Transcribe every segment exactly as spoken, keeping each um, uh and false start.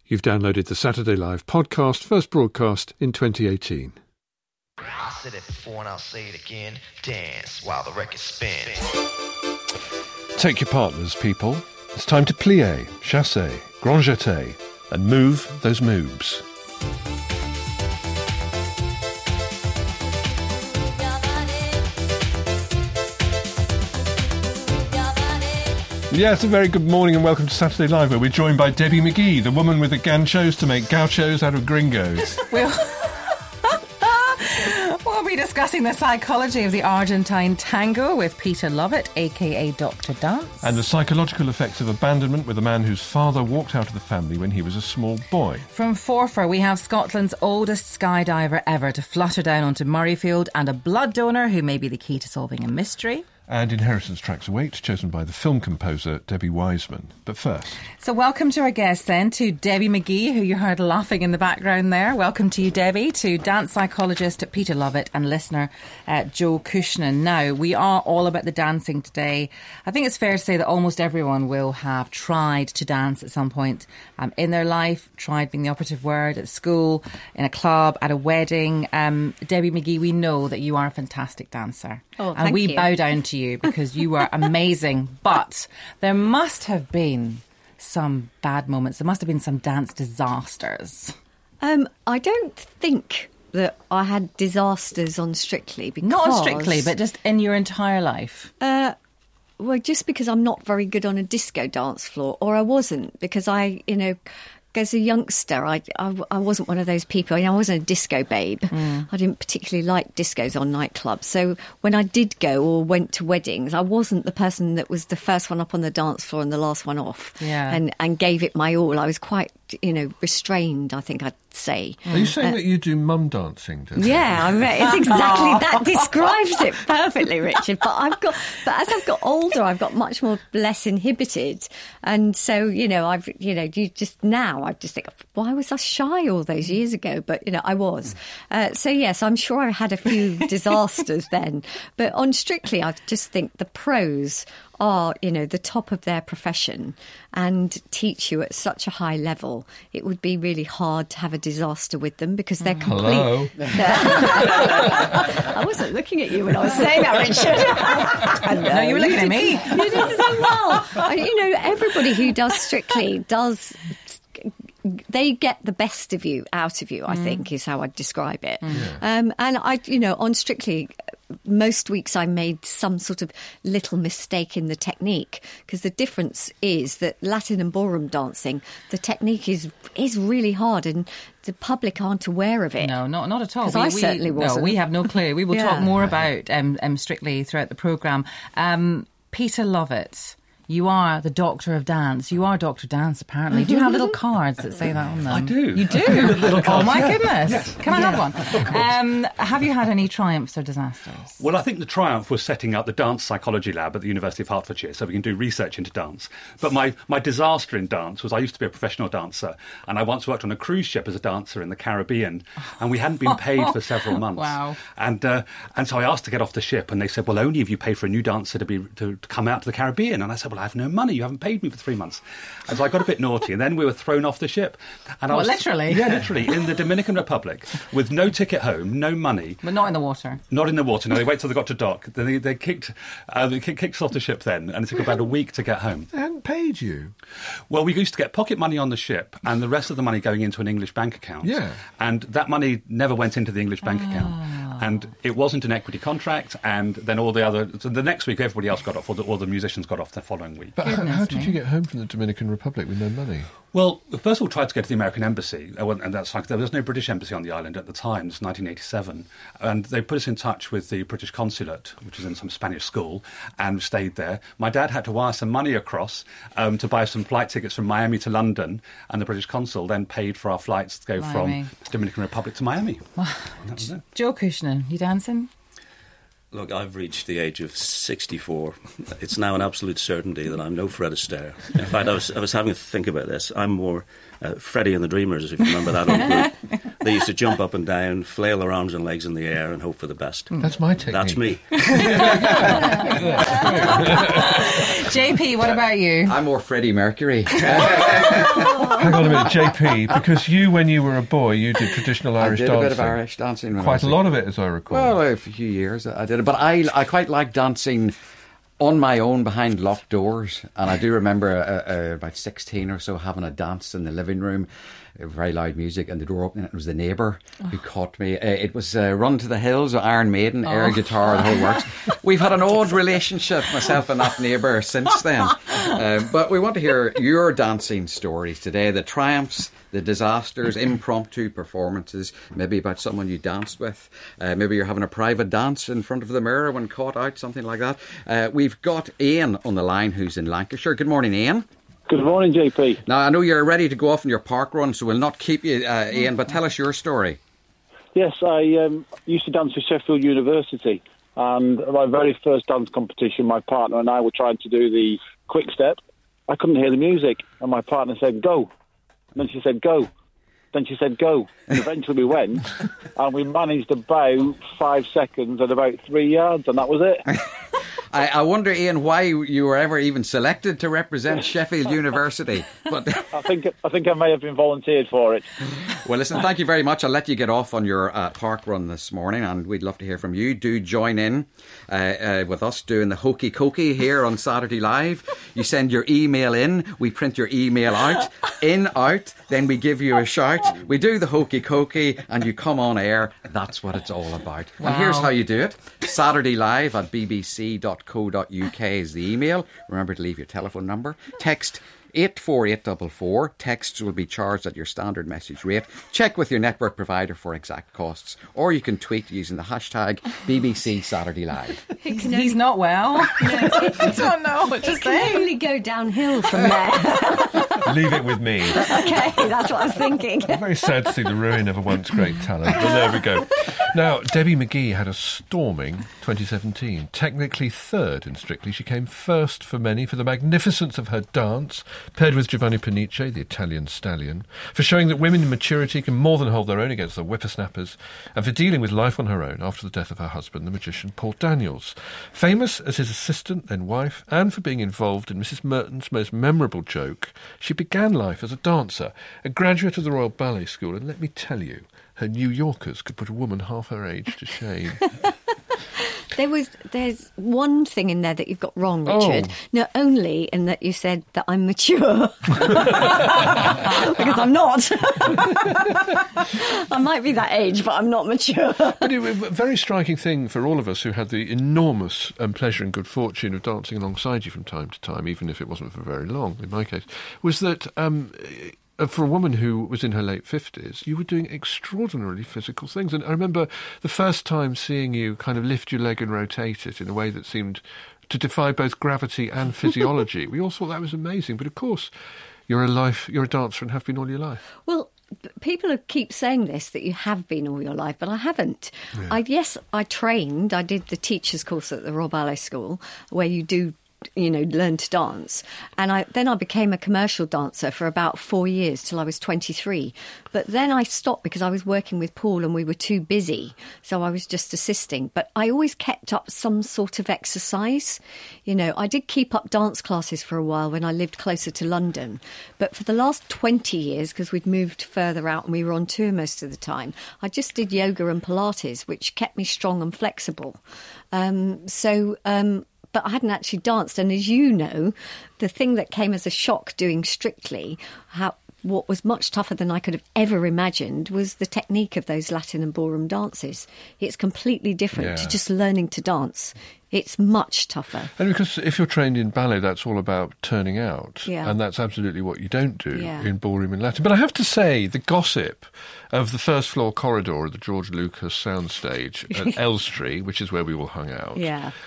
You've downloaded the Saturday Live podcast, first broadcast in twenty eighteen. I said it before and I'll say it again. Dance while the record spins. Take your partners, people. It's time to plier, chasser, grand jeté, and move those moobs. Yes, a very good morning and welcome to Saturday Live, where we're joined by Debbie McGee, the woman with the ganchos to make gauchos out of gringos. We'll, we'll be discussing the psychology of the Argentine tango with Peter Lovett, a k a. Doctor Dance. And the psychological effects of abandonment with a man whose father walked out of the family when he was a small boy. From Forfar, we have Scotland's oldest skydiver ever to flutter down onto Murrayfield, and a blood donor who may be the key to solving a mystery. And Inheritance Tracks Await, chosen by the film composer Debbie Wiseman. But first... So welcome to our guest then, to Debbie McGee, who you heard laughing in the background there. Welcome to you, Debbie, to dance psychologist Peter Lovett and listener uh, Joe Cushnan. Now, we are all about the dancing today. I think it's fair to say that almost everyone will have tried to dance at some point um, in their life, tried being the operative word, at school, in a club, at a wedding. Um, Debbie McGee, we know that you are a fantastic dancer. Oh, and thank we you. bow down to you because you are amazing. But there must have been some bad moments. There must have been some dance disasters. Um, I don't think that I had disasters on Strictly because... Not on Strictly, but just in your entire life. Uh, well, just because I'm not very good on a disco dance floor, or I wasn't, because I, you know... As a youngster, I, I, I wasn't one of those people. I, mean, I wasn't a disco babe. Mm. I didn't particularly like discos on nightclubs. So when I did go or went to weddings, I wasn't the person that was the first one up on the dance floor and the last one off, yeah. and, and gave it my all. I was quite, you know, restrained, I think I'd say. Are you saying uh, that you do mum dancing? Yeah, I mean, it's exactly that describes it perfectly, Richard. But I've got, but as I've got older, I've got much more less inhibited, and so you know, I've, you know, you just now. I just think, why was I shy all those years ago? But, you know, I was. Uh, so, yes, I'm sure I had a few disasters then. But on Strictly, I just think the pros are, you know, the top of their profession and teach you at such a high level. It would be really hard to have a disaster with them because they're complete... Hello? I wasn't looking at you when I was saying that, Richard. No, you were looking at me. You did so well. And, you know, everybody who does Strictly does... They get the best of you out of you, I mm. think, is how I'd describe it. Mm. Yeah. Um, and I, you know, on Strictly, most weeks I made some sort of little mistake in the technique, because the difference is that Latin and ballroom dancing, the technique is is really hard, and the public aren't aware of it. No, not not at all. Because I certainly wasn't. No, we have no clue. We will yeah. talk more about um, um, Strictly throughout the programme. Um, Peter Lovett. You are the Doctor of Dance. You are Doctor Dance, apparently. Do you have little cards that say that on them? I do. You do? Little cards, oh, my yeah. goodness. Yes. Can I yeah. have one? Um, have you had any triumphs or disasters? Well, I think the triumph was setting up the Dance Psychology Lab at the University of Hertfordshire so we can do research into dance. But my, my disaster in dance was I used to be a professional dancer, and I once worked on a cruise ship as a dancer in the Caribbean, and we hadn't been paid for several months. Wow. And uh, and so I asked to get off the ship, and they said, well, only if you pay for a new dancer to, be, to, to come out to the Caribbean. And I said, well, I have no money. You haven't paid me for three months. And so I got a bit naughty, and then we were thrown off the ship. And I Well, was, literally? Yeah, literally, in the Dominican Republic, with no ticket home, no money. But not in the water. Not in the water, no. They wait till they got to dock. Then they, they kicked uh, they kicked, kicked us off the ship then, and it took about a week to get home. They hadn't paid you? Well, we used to get pocket money on the ship, and the rest of the money going into an English bank account. Yeah. And that money never went into the English bank Ah. account. And it wasn't an equity contract, and then all the other... So the next week, everybody else got off, or the, or the musicians got off the following week. But how, Goodness how did me. you get home from the Dominican Republic with no money? Well, first of all, tried to get to the American embassy, and that's fine. There was no British embassy on the island at the time. It's nineteen eighty-seven, and they put us in touch with the British consulate, which was in some Spanish school, and stayed there. My dad had to wire some money across um, to buy some flight tickets from Miami to London, and the British consul then paid for our flights to go Miami. from Dominican Republic to Miami. And that was it. Joe Cushnan, you dancing? Look, I've reached the age of sixty-four. It's now an absolute certainty that I'm no Fred Astaire. In fact, I was I was having to think about this. I'm more uh, Freddie and the Dreamers, if you remember that old group. They used to jump up and down, flail their arms and legs in the air and hope for the best. That's my technique. That's me. J P, what about you? I'm more Freddie Mercury. Hang on a minute, J P, because you, when you were a boy, you did traditional Irish I did dancing. a bit of Irish dancing. When I Quite was a lot of it, as I recall. Well, a few years I did it. But I, I quite like dancing on my own behind locked doors. And I do remember uh, uh, about sixteen or so having a dance in the living room. Very loud music, and the door opening. It was the neighbour oh. who caught me. Uh, it was uh, Run to the Hills, Iron Maiden, oh. air guitar, the whole works. We've had an odd relationship, myself and that neighbour, since then. Uh, but we want to hear your dancing stories today, the triumphs, the disasters, impromptu performances, maybe about someone you danced with. Uh, maybe you're having a private dance in front of the mirror when caught out, something like that. Uh, we've got Ian on the line, who's in Lancashire. Good morning, Ian. Good morning, J P. Now, I know you're ready to go off on your park run, so we'll not keep you, uh, Ian, but tell us your story. Yes, I um, used to dance for Sheffield University, and my very first dance competition, my partner and I were trying to do the quick step. I couldn't hear the music, and my partner said, go. And then she said, go. Then she said, go. And eventually we went, and we managed about five seconds at about three yards, and that was it. I, I wonder, Ian, why you were ever even selected to represent Sheffield University. But I think I think I may have been volunteered for it. Well, listen, thank you very much. I'll let you get off on your uh, park run this morning, and we'd love to hear from you. Do join in uh, uh, with us doing the hokey cokey here on Saturday Live. You send your email in, we print your email out, in, out, then we give you a shout. We do the hokey cokey, and you come on air. That's what it's all about. Wow. And here's how you do it. Saturday Live at b b c dot co dot u k is the email. Remember to leave your telephone number. Text eight four eight four four. Texts will be charged at your standard message rate. Check with your network provider for exact costs. Or you can tweet using the hashtag B B C Saturday Live. He's, he's not well. No, I don't know what to it say. can only go downhill from there. Leave it with me. Okay, that's what I was thinking. I'm very sad to see the ruin of a once great talent, but there we go. Now, Debbie McGee had a storming twenty seventeen. Technically third in Strictly, she came first for many for the magnificence of her dance, paired with Giovanni Pernice, the Italian stallion, for showing that women in maturity can more than hold their own against the whippersnappers, and for dealing with life on her own after the death of her husband, the magician Paul Daniels. Famous as his assistant, then wife, and for being involved in Missus Merton's most memorable joke, she began life as a dancer, a graduate of the Royal Ballet School, and let me tell you, her New Yorkers could put a woman half her age to shame. There was, there's one thing in there that you've got wrong, Richard. Oh. Not only in that you said that I'm mature, because I'm not. I might be that age, but I'm not mature. But it was a very striking thing for all of us who had the enormous um, pleasure and good fortune of dancing alongside you from time to time, even if it wasn't for very long, in my case, was that... Um, Uh, for a woman who was in her late fifties, you were doing extraordinarily physical things. And I remember the first time seeing you kind of lift your leg and rotate it in a way that seemed to defy both gravity and physiology. We all thought that was amazing. But of course, you're a life, you're a dancer and have been all your life. Well, people keep saying this, that you have been all your life, but I haven't. Yeah. I, yes, I trained. I did the teacher's course at the Royal Ballet School, where you do you know, learn to dance. And I then I became a commercial dancer for about four years till I was twenty-three. But then I stopped because I was working with Paul and we were too busy. So I was just assisting. But I always kept up some sort of exercise. You know, I did keep up dance classes for a while when I lived closer to London. But for the last twenty years, because we'd moved further out and we were on tour most of the time, I just did yoga and Pilates, which kept me strong and flexible. Um, so... Um, But I hadn't actually danced. And as you know, the thing that came as a shock doing Strictly, how what was much tougher than I could have ever imagined, was the technique of those Latin and ballroom dances. It's completely different Yeah. to just learning to dance. It's much tougher. And because if you're trained in ballet, that's all about turning out. Yeah. And that's absolutely what you don't do Yeah. in ballroom and Latin. But I have to say, the gossip of the first floor corridor of the George Lucas soundstage at Elstree, which is where we all hung out, Yeah.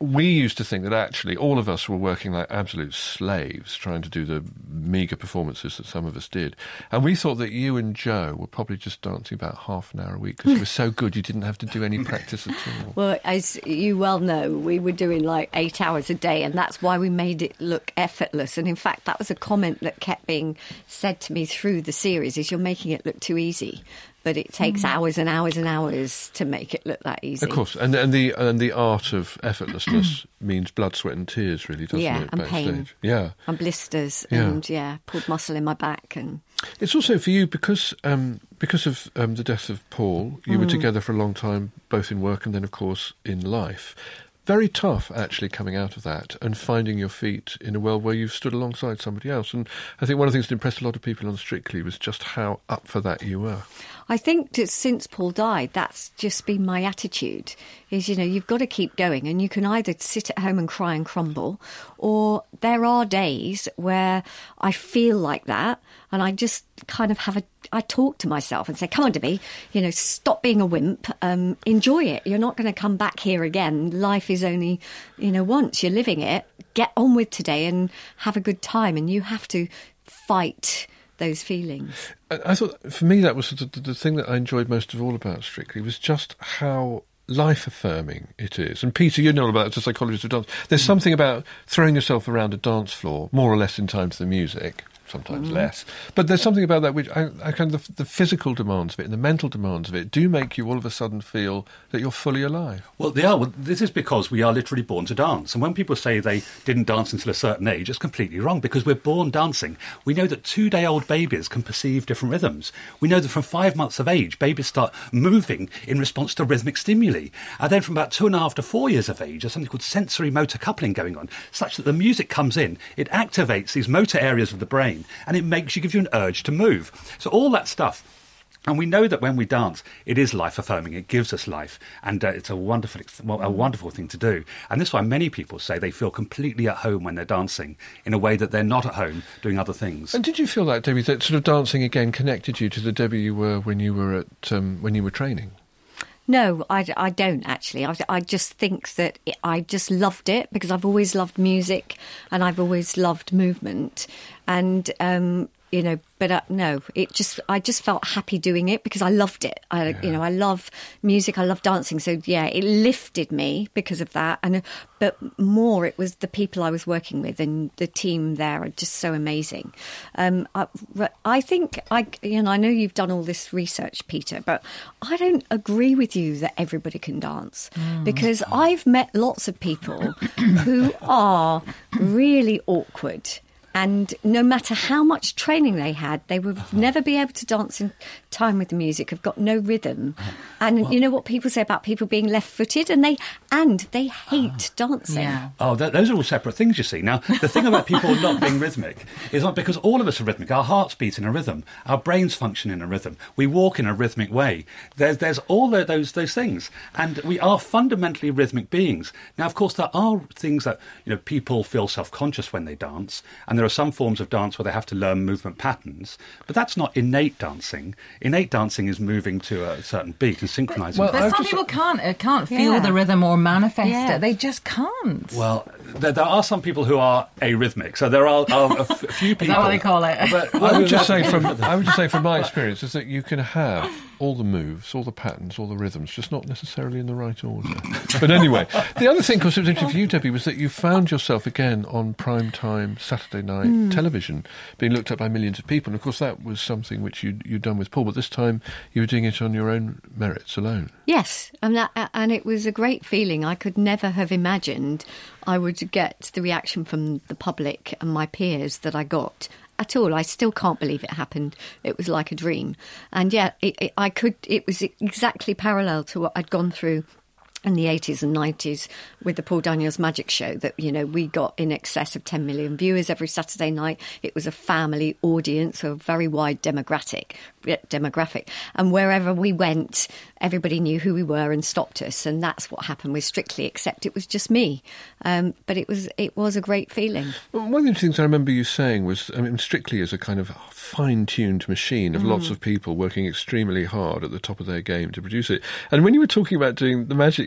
we used to think that actually all of us were working like absolute slaves trying to do the meagre performances that some of us did. And we thought that you and Joe were probably just dancing about half an hour a week because you were so good you didn't have to do any practice at all. Well, as you well know, we were doing like eight hours a day, and that's why we made it look effortless. And in fact, that was a comment that kept being said to me through the series, is you're making it look too easy. But it takes mm. hours and hours and hours to make it look that easy. Of course, and and the and the art of effortlessness means blood, sweat, and tears, really, doesn't yeah, it? And backstage? pain. Yeah, and blisters, yeah. and yeah, pulled muscle in my back, and it's also for you because um, because of um, the death of Paul. You mm. were together for a long time, both in work and then, of course, in life. Very tough, actually, coming out of that and finding your feet in a world where you've stood alongside somebody else. And I think one of the things that impressed a lot of people on Strictly was just how up for that you were. I think that since Paul died, that's just been my attitude, is, you know, you've got to keep going, and you can either sit at home and cry and crumble, or there are days where I feel like that, and I just kind of have a, I talk to myself and say, come on, Debbie, you know, stop being a wimp, um, enjoy it. You're not going to come back here again. Life is only, you know, once. You're living it. Get on with today and have a good time, and you have to fight those feelings. I thought, for me, that was the, the thing that I enjoyed most of all about Strictly was just how life-affirming it is. And Peter, you know all about it as a psychologist of dance. There's mm. something about throwing yourself around a dance floor, more or less in time to the music, sometimes mm. less. But there's something about that which I, I kind of the, the physical demands of it and the mental demands of it do make you all of a sudden feel that you're fully alive. Well, they are. Well, this is because we are literally born to dance. And when people say they didn't dance until a certain age, it's completely wrong, because we're born dancing. We know that two-day-old babies can perceive different rhythms. We know that from five months of age, babies start moving in response to rhythmic stimuli. And then from about two and a half to four years of age, there's something called sensory motor coupling going on, such that the music comes in, it activates these motor areas of the brain, and it makes you, gives you an urge to move. So all that stuff. And we know that when we dance, it is life-affirming. It gives us life, and uh, it's a wonderful, a wonderful thing to do. And this is why many people say they feel completely at home when they're dancing, in a way that they're not at home doing other things. And did you feel that, Debbie, that sort of dancing again connected you to the Debbie you were when you were at um, when you were training? No, I, I don't actually. I, I just think that it, I just loved it because I've always loved music and I've always loved movement, and um, you know. But uh, no, it just I just felt happy doing it because I loved it. I, yeah. you know, I love music. I love dancing. So yeah, it lifted me because of that. And uh, but more, it was the people I was working with and the team there are just so amazing. Um, I, I think I, you know, I know you've done all this research, Peter, but I don't agree with you that everybody can dance mm. because I've met lots of people who are really awkward. And no matter how much training they had, they would never be able to dance in time with the music, have got no rhythm. And well, you know what people say about people being left-footed? And they and they hate uh, dancing. Yeah. Oh, th- those are all separate things, you see. Now, the thing about people not being rhythmic is not because all of us are rhythmic. Our hearts beat in a rhythm. Our brains function in a rhythm. We walk in a rhythmic way. There's, there's all the, those, those things. And we are fundamentally rhythmic beings. Now, of course, there are things that, you know, people feel self-conscious when they dance, and there are some forms of dance where they have to learn movement patterns, but that's not innate dancing. Innate dancing is moving to a certain beat and synchronising. Well, but some people can't uh, can't feel yeah. the rhythm or manifest yeah. it. They just can't. Well, there, there are some people who are arrhythmic, so there are, are a, f- a few people. Is that what they call it? But, I would just say from I would just say from my experience is that you can have all the moves, all the patterns, all the rhythms, just not necessarily in the right order. But anyway, the other thing, because it was interesting for you, Debbie, was that you found yourself again on prime time Saturday night mm. television, being looked at by millions of people. And of course, that was something which you you'd done with Paul, but this time you were doing it on your own merits alone. Yes, and that, and it was a great feeling. I could never have imagined I would get the reaction from the public and my peers that I got. At all. I still can't believe it happened. It was like a dream. And yeah, it, it, I could. It was exactly parallel to what I'd gone through in the eighties and nineties with the Paul Daniels Magic Show, that, you know, we got in excess of ten million viewers every Saturday night. It was a family audience, so a very wide demographic, demographic. And wherever we went, everybody knew who we were and stopped us. And that's what happened with Strictly, except it was just me. Um, but it was it was a great feeling. Well, one of the things I remember you saying was, I mean, Strictly is a kind of fine-tuned machine of mm. lots of people working extremely hard at the top of their game to produce it. And when you were talking about doing the Magic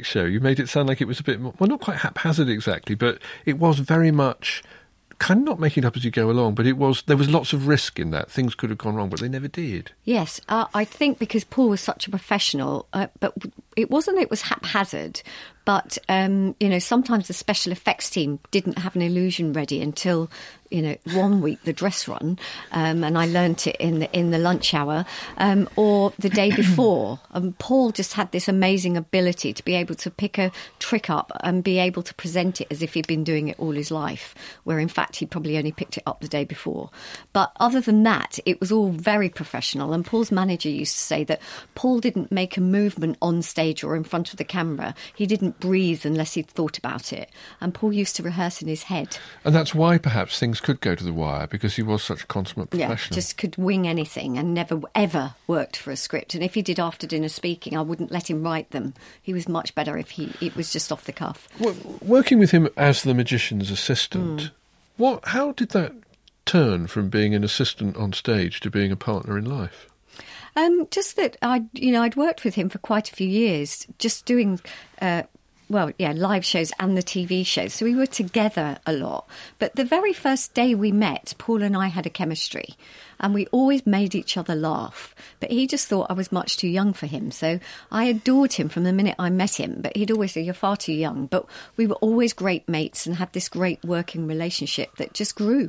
show, you made it sound like it was a bit more, well, not quite haphazard exactly, but it was very much kind of not making it up as you go along, but it was, there was lots of risk in that. Things could have gone wrong, but they never did. Yes, uh, I think because Paul was such a professional, uh, but it wasn't it was haphazard, but, um, you know, sometimes the special effects team didn't have an illusion ready until, you know, one week, the dress run, um, and I learnt it in the, in the lunch hour, um, or the day before. And Paul just had this amazing ability to be able to pick a trick up and be able to present it as if he'd been doing it all his life, where in fact he probably only picked it up the day before. But other than that, it was all very professional. And Paul's manager used to say that Paul didn't make a movement on stage or in front of the camera. He didn't breathe unless he'd thought about it. And Paul used to rehearse in his head. And that's why perhaps things could go to the wire, because he was such a consummate professional. Yeah, just could wing anything and never ever worked for a script. And if he did after dinner speaking, I wouldn't let him write them. He was much better if he it was just off the cuff. Well, working with him as the magician's assistant, mm. what? How did that turn from being an assistant on stage to being a partner in life? Um, just that I, you know, I'd worked with him for quite a few years, just doing, uh, well, yeah, live shows and the T V shows. So we were together a lot. But the very first day we met, Paul and I had a chemistry, and we always made each other laugh. But he just thought I was much too young for him. So I adored him from the minute I met him. But he'd always say, "You're far too young." But we were always great mates and had this great working relationship that just grew.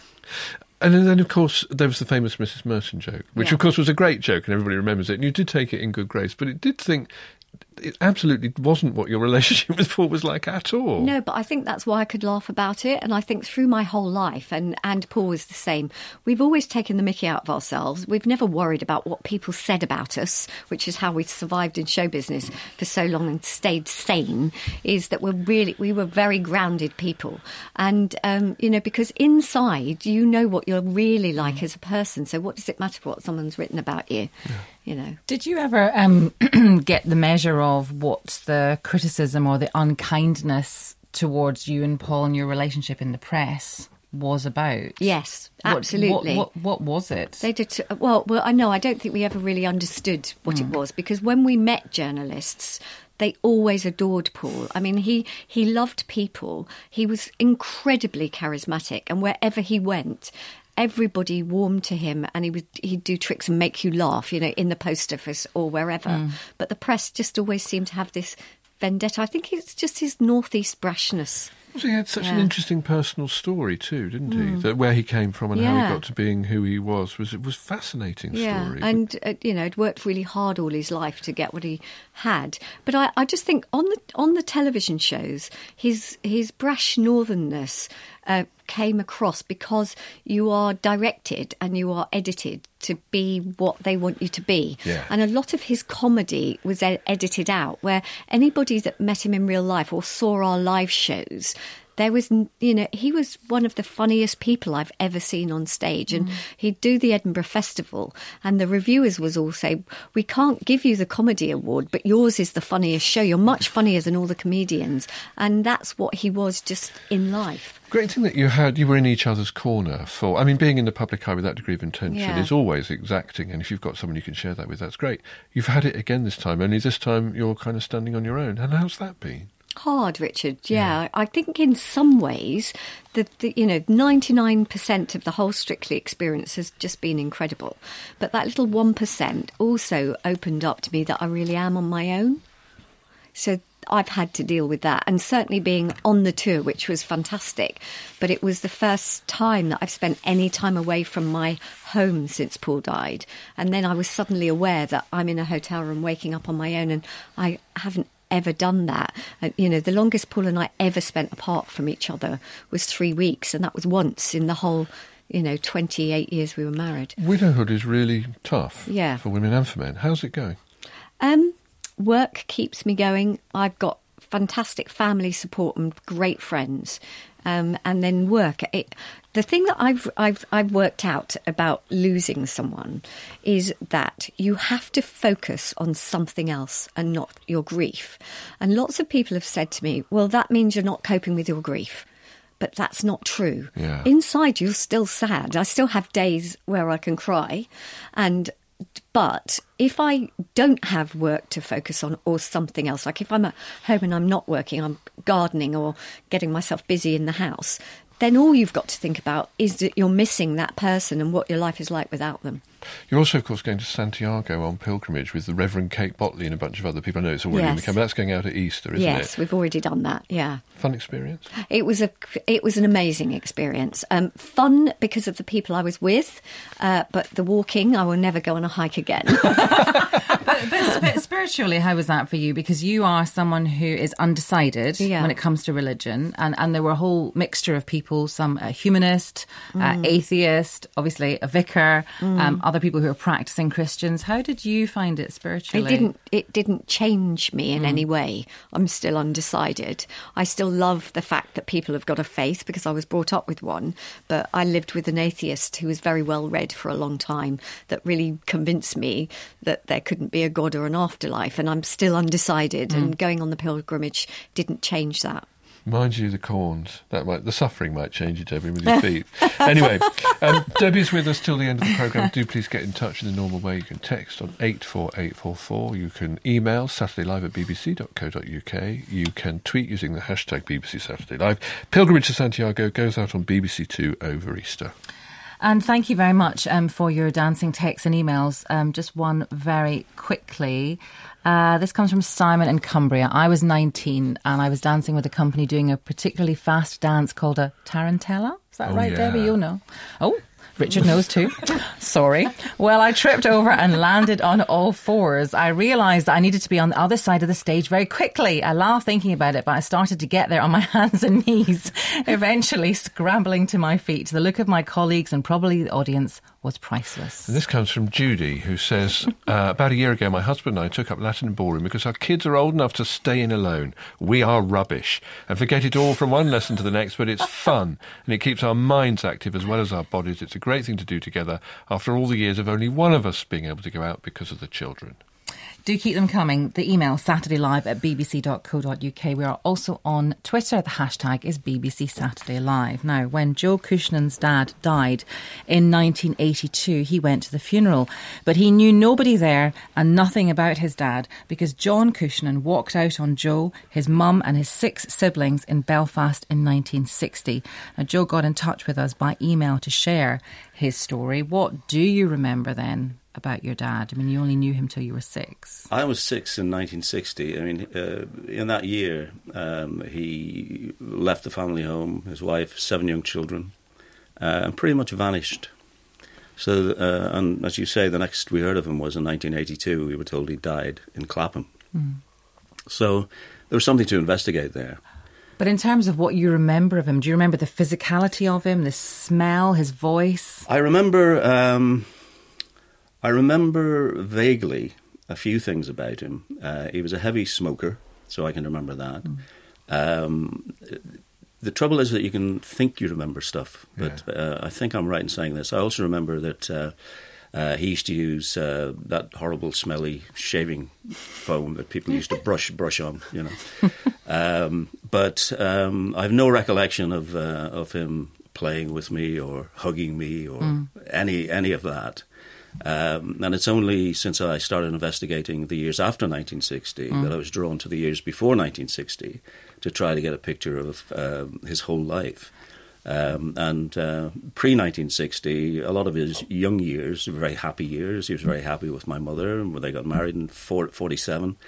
And then, of course, there was the famous Missus Merton joke, which, yeah. of course, was a great joke and everybody remembers it. And you did take it in good grace, but it did think it absolutely wasn't what your relationship with Paul was like at all. No, but I think that's why I could laugh about it. And I think through my whole life, and, and Paul was the same, we've always taken the mickey out of ourselves. We've never worried about what people said about us, which is how we survived in show business for so long and stayed sane, is that we're really, we were very grounded people. And, um, you know, because inside you know what you're really like as a person. So what does it matter what someone's written about you? Yeah. You know. Did you ever um, get the measure of what the criticism or the unkindness towards you and Paul and your relationship in the press was about? Yes, absolutely. What, what, what, what was it? They did. T- well, well, I know. I don't think we ever really understood what mm. it was, because when we met journalists, they always adored Paul. I mean, he, he loved people. He was incredibly charismatic, and wherever he went, everybody warmed to him, and he would he'd do tricks and make you laugh, you know, in the post office or wherever. Mm. But the press just always seemed to have this vendetta. I think it's just his northeast brashness. He had such yeah. an interesting personal story too, didn't he? Mm. That where he came from and yeah. how he got to being who he was was it was a fascinating yeah. story. And uh, you know, he'd worked really hard all his life to get what he had. But I, I just think on the on the television shows, his his brash northernness uh, came across because you are directed and you are edited to be what they want you to be. Yeah. And a lot of his comedy was ed- edited out, where anybody that met him in real life or saw our live shows, there was, you know, he was one of the funniest people I've ever seen on stage. And mm. he'd do the Edinburgh Festival, and the reviewers was all say, "We can't give you the comedy award, but yours is the funniest show. You're much funnier than all the comedians." And that's what he was just in life. Great thing that you had, you were in each other's corner for, I mean, being in the public eye with that degree of intention yeah. is always exacting, and if you've got someone you can share that with, that's great. You've had it again this time, only this time you're kind of standing on your own. And how's that been? Hard, Richard. Yeah. yeah, I think in some ways, the, the you know ninety-nine percent of the whole Strictly experience has just been incredible. But that little one percent also opened up to me that I really am on my own. So I've had to deal with that, and certainly being on the tour, which was fantastic. But it was the first time that I've spent any time away from my home since Paul died. And then I was suddenly aware that I'm in a hotel room waking up on my own, and I haven't ever done that. Uh, you know, the longest Paul and I ever spent apart from each other was three weeks, and that was once in the whole, you know, twenty-eight years we were married. Widowhood is really tough yeah. for women and for men. How's it going? Um, work keeps me going. I've got fantastic family support and great friends. Um, and then work. It, the thing that I've, I've I've worked out about losing someone is that you have to focus on something else and not your grief. And lots of people have said to me, "Well, that means you're not coping with your grief." But that's not true. Yeah. Inside, you're still sad. I still have days where I can cry, and but if I don't have work to focus on or something else, like if I'm at home and I'm not working, I'm gardening or getting myself busy in the house, then all you've got to think about is that you're missing that person and what your life is like without them. You're also, of course, going to Santiago on pilgrimage with the Reverend Kate Botley and a bunch of other people. I know it's already Yes. in the camera. That's going out at Easter, isn't yes, it? we've already done that, yeah. Fun experience? It was a it was an amazing experience. Um, fun because of the people I was with, uh, but the walking, I will never go on a hike again. But, but, but spiritually, how was that for you? Because you are someone who is undecided Yeah. when it comes to religion, and, and there were a whole mixture of people, some a humanist, uh, atheist, obviously a vicar, um, other people who are practicing Christians. How did you find it spiritually? It didn't. It didn't change me in any way. I'm still undecided. I still love the fact that people have got a faith because I was brought up with one. But I lived with an atheist who was very well read for a long time. That really convinced me that there couldn't be a God or an afterlife. And I'm still undecided. Mm. And going on the pilgrimage didn't change that. Mind you, the corns. That might, the suffering might change you, Debbie, with your feet. Anyway, um, Debbie's with us till the end of the programme. Do please get in touch in the normal way. You can text on eight four eight four four. You can email saturdaylive at b b c dot co dot u k. You can tweet using the hashtag B B C Saturday Live. Pilgrimage to Santiago goes out on B B C Two over Easter. And thank you very much um, for your dancing texts and emails. Um, just one very quickly. Uh, this comes from Simon in Cumbria. I was nineteen and I was dancing with a company doing a particularly fast dance called a tarantella. Is that Oh, right, yeah. Debbie? You'll know. Oh, Richard knows too. Sorry. Well, I tripped over and landed on all fours. I realised that I needed to be on the other side of the stage very quickly. I laughed thinking about it, but I started to get there on my hands and knees, eventually scrambling to my feet. The look of my colleagues and probably the audience was priceless. And this comes from Judy, who says, uh, about a year ago, my husband and I took up Latin ballroom because our kids are old enough to stay in alone. We are rubbish. And forget it all from one lesson to the next, but it's fun. And it keeps our minds active as well as our bodies. It's a great thing to do together after all the years of only one of us being able to go out because of the children. Do keep them coming. The email saturdaylive at b b c dot co dot u k. We are also on Twitter. The hashtag is B B C Saturday Live. Now, when Joe Cushnan's dad died in nineteen eighty-two, he went to the funeral, but he knew nobody there and nothing about his dad because John Cushnan walked out on Joe, his mum and his six siblings in Belfast in nineteen sixty. Now, Joe got in touch with us by email to share his story. What do you remember then about your dad? I mean, you only knew him till you were six. I was six in nineteen sixty. I mean, uh, in that year, um, he left the family home, his wife, seven young children, uh, and pretty much vanished. So, uh, and as you say, the next we heard of him was in nineteen eighty-two. We were told he died in Clapham. Mm. So there was something to investigate there. But in terms of what you remember of him, do you remember the physicality of him, the smell, his voice? I remember... Um, I remember vaguely a few things about him. Uh, he was a heavy smoker, so I can remember that. Mm. Um, the trouble is that you can think you remember stuff, but yeah. uh, I think I'm right in saying this. I also remember that uh, uh, he used to use uh, that horrible, smelly shaving foam that people used to brush brush on, you know. um, but um, I have no recollection of uh, of him playing with me or hugging me or mm. any any of that. Um, and it's only since I started investigating the years after nineteen sixty mm. that I was drawn to the years before nineteen sixty to try to get a picture of uh, his whole life. Um, and uh, pre-nineteen sixty, a lot of his young years were very happy years. He was very happy with my mother, and they got married in forty-seven.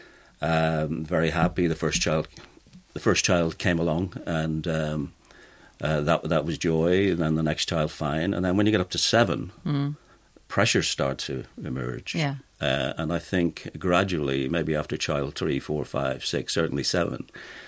Um, very happy. The first child, the first child came along, and um, uh, that that was joy. And then the next child, fine. And then when you get up to seven. Mm. Pressures start to emerge. Yeah. Uh, and I think gradually, maybe after child three, four, five, six, certainly seven,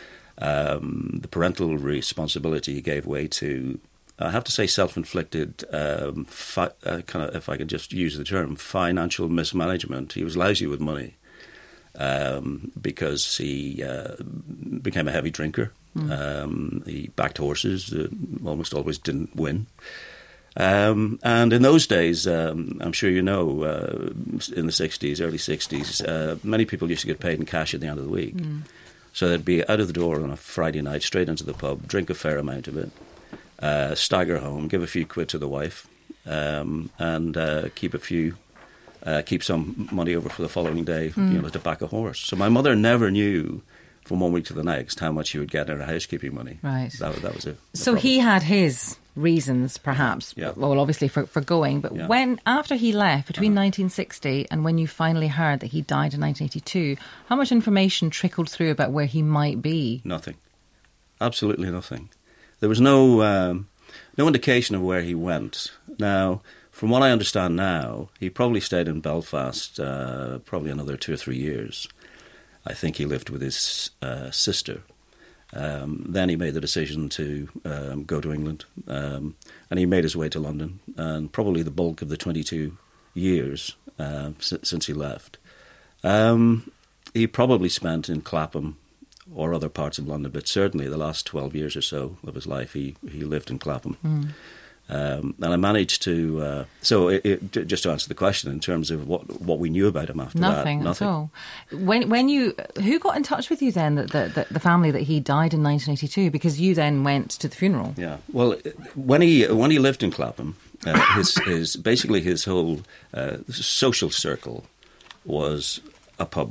um, the parental responsibility gave way to, I have to say, self-inflicted, um, fi- uh, kind of, if I could just use the term, financial mismanagement. He was lousy with money um, because he uh, became a heavy drinker. Mm. Um, he backed horses, uh, almost always didn't win. Um, and in those days, um, I'm sure you know, uh, in the sixties, early sixties, uh, many people used to get paid in cash at the end of the week. Mm. So they'd be out of the door on a Friday night, straight into the pub, drink a fair amount of it, uh, stagger home, give a few quid to the wife, um, and uh, keep a few uh, keep some money over for the following day, mm. you know, to back a horse. So my mother never knew from one week to the next how much she would get in her housekeeping money. Right. That, that was it. So he had his reasons, perhaps, yeah. well, obviously for, for going, but yeah. when, after he left, between uh-huh. nineteen sixty and when you finally heard that he died in nineteen eighty-two, how much information trickled through about where he might be? Nothing. Absolutely nothing. There was no um, no indication of where he went. Now, from what I understand now, he probably stayed in Belfast uh, probably another two or three years. I think he lived with his uh, sister. Um, then he made the decision to um, go to England, um, and he made his way to London. And probably the bulk of the twenty-two years uh, s- since he left, um, he probably spent in Clapham or other parts of London, but certainly the last twelve years or so of his life, he, he lived in Clapham. Mm. Um, and I managed to... Uh, so it, it, just to answer the question in terms of what what we knew about him after nothing that. Nothing at all. When, when you... Who got in touch with you then, the, the, the family that he died in nineteen eighty-two? Because you then went to the funeral. Yeah. Well, when he when he lived in Clapham, uh, his, his basically his whole uh, social circle was a pub.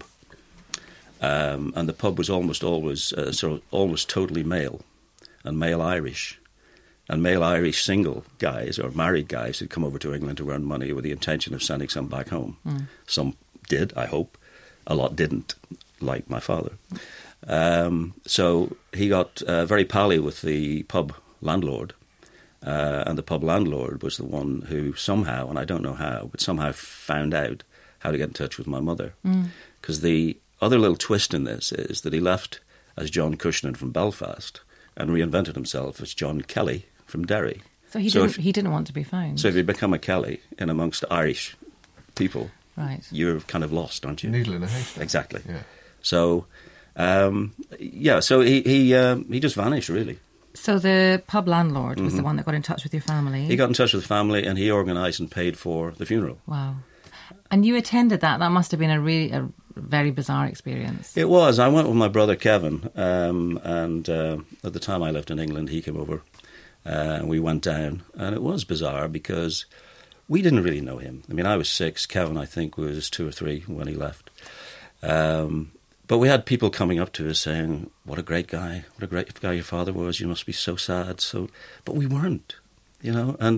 Um, and the pub was almost always uh, sort of almost totally male and male Irish. And male Irish single guys or married guys who'd come over to England to earn money with the intention of sending some back home. Mm. Some did, I hope. A lot didn't, like my father. Um, so he got uh, very pally with the pub landlord. Uh, and the pub landlord was the one who somehow, and I don't know how, but somehow found out how to get in touch with my mother. Because mm. the other little twist in this is that he left as John Cushnan from Belfast and reinvented himself as John Kelly from Derry. So he so didn't. If, he didn't want to be found. So if you become a Kelly in amongst Irish people, right, you're kind of lost, aren't you? Needle in a haystack. Exactly. Yeah. So, um, yeah. So he he um, he just vanished, really. So the pub landlord was mm-hmm. the one that got in touch with your family. He got in touch with the family, and he organised and paid for the funeral. Wow. And you attended that. That must have been a really a very bizarre experience. It was. I went with my brother Kevin, um, and uh, at the time I lived in England, he came over, uh, and we went down. And it was bizarre because we didn't really know him. I mean, I was six. Kevin, I think, was two or three when he left. Um, but we had people coming up to us saying, "What a great guy! What a great guy your father was! You must be so sad." So, but we weren't, you know. And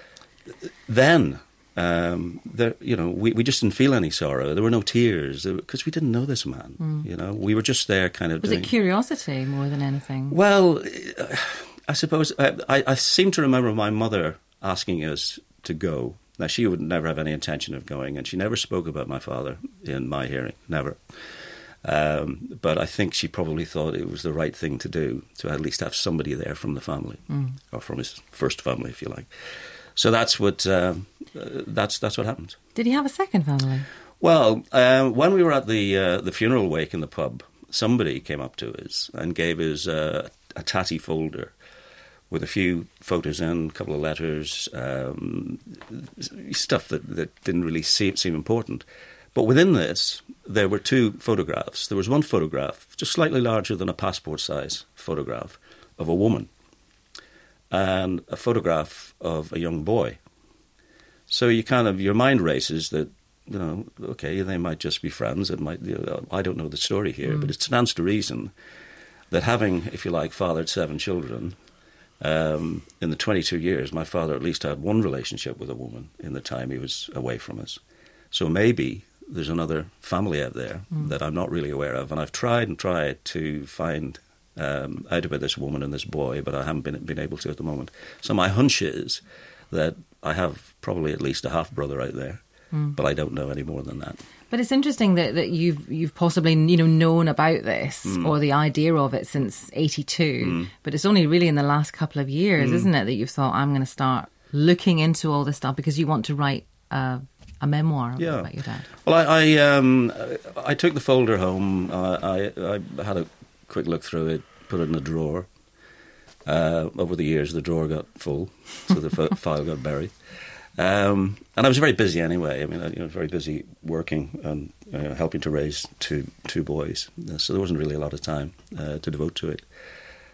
then. Um, there, you know, we, we just didn't feel any sorrow. There were no tears because we didn't know this man. Mm. You know, we were just there, kind of. Was doing... it curiosity more than anything? Well, I suppose I, I, I seem to remember my mother asking us to go. Now, she would never have any intention of going, and she never spoke about my father in my hearing, never. Um, but I think she probably thought it was the right thing to do to at least have somebody there from the family, mm. or from his first family, if you like. So that's what um, uh, that's that's what happened. Did he have a second family? Well, uh, when we were at the uh, the funeral wake in the pub, somebody came up to us and gave us uh, a tatty folder with a few photos in, a couple of letters, um, stuff that, that didn't really seem, seem important. But within this, there were two photographs. There was one photograph, just slightly larger than a passport-size photograph, of a woman, and a photograph of a young boy. So you kind of, your mind races that, you know, okay, they might just be friends. It might, you know, I don't know the story here, mm. but it stands to reason that having, if you like, fathered seven children, um, in the twenty-two years, my father at least had one relationship with a woman in the time he was away from us. So maybe there's another family out there mm. that I'm not really aware of, and I've tried and tried to find Um, out about this woman and this boy, but I haven't been been able to at the moment. So my hunch is that I have probably at least a half-brother out there, mm. but I don't know any more than that. But it's interesting that, that you've you've possibly, you know, known about this mm. or the idea of it since eighty-two, mm. but it's only really in the last couple of years, mm. isn't it, that you've thought, I'm going to start looking into all this stuff because you want to write uh, a memoir yeah. about your dad. Well, I I, um, I took the folder home. Uh, I, I had a quick look through it, put it in a drawer. Uh, over the years, the drawer got full, so the f- file got buried. Um, and I was very busy anyway. I mean, I you know, was very busy working and uh, helping to raise two two boys. So there wasn't really a lot of time uh, to devote to it.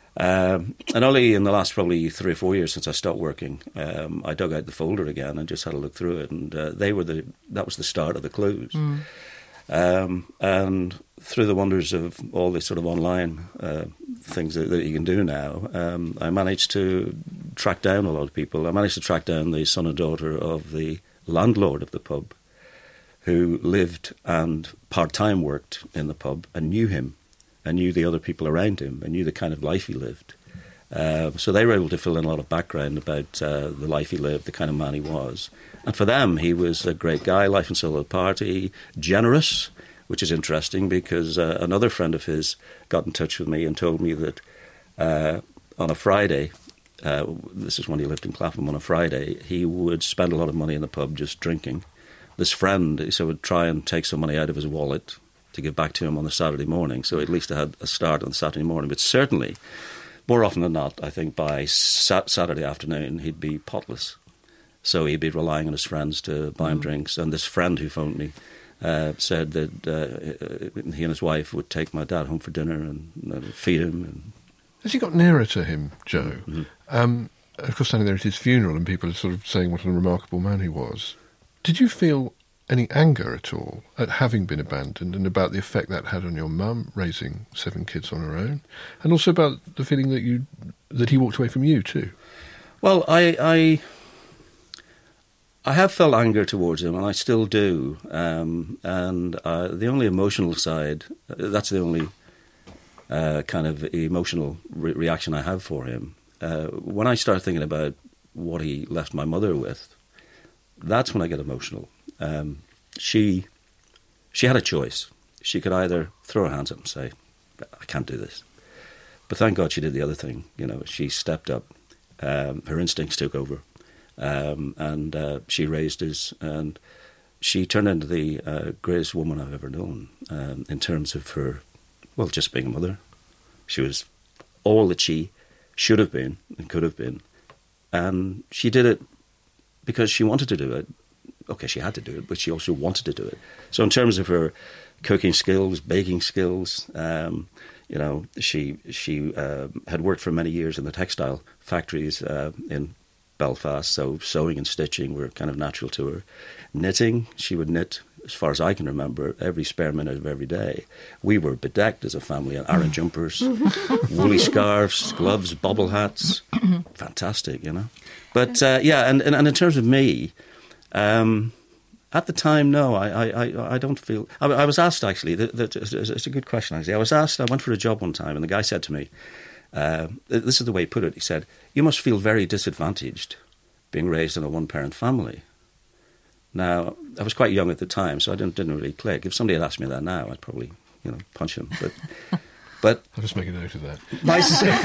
Um, and only in the last probably three or four years since I stopped working, um, I dug out the folder again and just had a look through it, and uh, they were the that was the start of the clues. Mm. Um, and through the wonders of all this sort of online uh, things that, that you can do now, um, I managed to track down a lot of people. I managed to track down the son and daughter of the landlord of the pub, who lived and part-time worked in the pub and knew him and knew the other people around him and knew the kind of life he lived. Uh, so they were able to fill in a lot of background about uh, the life he lived, the kind of man he was. And for them, he was a great guy, life and soul of the party, generous, which is interesting because uh, another friend of his got in touch with me and told me that uh, on a Friday, uh, this is when he lived in Clapham, on a Friday, he would spend a lot of money in the pub just drinking. This friend, he said, would try and take some money out of his wallet to give back to him on the Saturday morning. So at least I had a start on the Saturday morning. But certainly, more often than not, I think by sa- Saturday afternoon, he'd be potless. So he'd be relying on his friends to buy him mm. drinks. And this friend who phoned me uh, said that uh, he and his wife would take my dad home for dinner and uh, feed him. And as you got nearer to him, Joe, mm-hmm. um, of course standing there at his funeral and people are sort of saying what a remarkable man he was, did you feel any anger at all at having been abandoned and about the effect that had on your mum, raising seven kids on her own, and also about the feeling that you that he walked away from you too? Well, I I, I have felt anger towards him, and I still do. Um, and uh, the only emotional side, that's the only uh, kind of emotional re- reaction I have for him. Uh, when I start thinking about what he left my mother with, that's when I get emotional. Um, she she had a choice. She could either throw her hands up and say, I can't do this. But thank God she did the other thing. You know, she stepped up. Um, her instincts took over. Um, and uh, she raised us. And she turned into the uh, greatest woman I've ever known um, in terms of her, well, just being a mother. She was all that she should have been and could have been. And she did it because she wanted to do it. Okay, she had to do it, but she also wanted to do it. So in terms of her cooking skills, baking skills, um, you know, she she uh, had worked for many years in the textile factories uh, in Belfast, so sewing and stitching were kind of natural to her. Knitting, she would knit, as far as I can remember, every spare minute of every day. We were bedecked as a family in Aran jumpers, woolly scarves, gloves, bobble hats. Fantastic, you know. But, uh, yeah, and, and, and in terms of me, um, at the time, no, I, I, I don't feel... I, I was asked, actually, that, that, it's a good question, actually. I was asked, I went for a job one time, and the guy said to me, uh, this is the way he put it, he said, you must feel very disadvantaged being raised in a one-parent family. Now, I was quite young at the time, so I didn't, didn't really click. If somebody had asked me that now, I'd probably, you know, punch him. But, but I'll just make a note of that. My,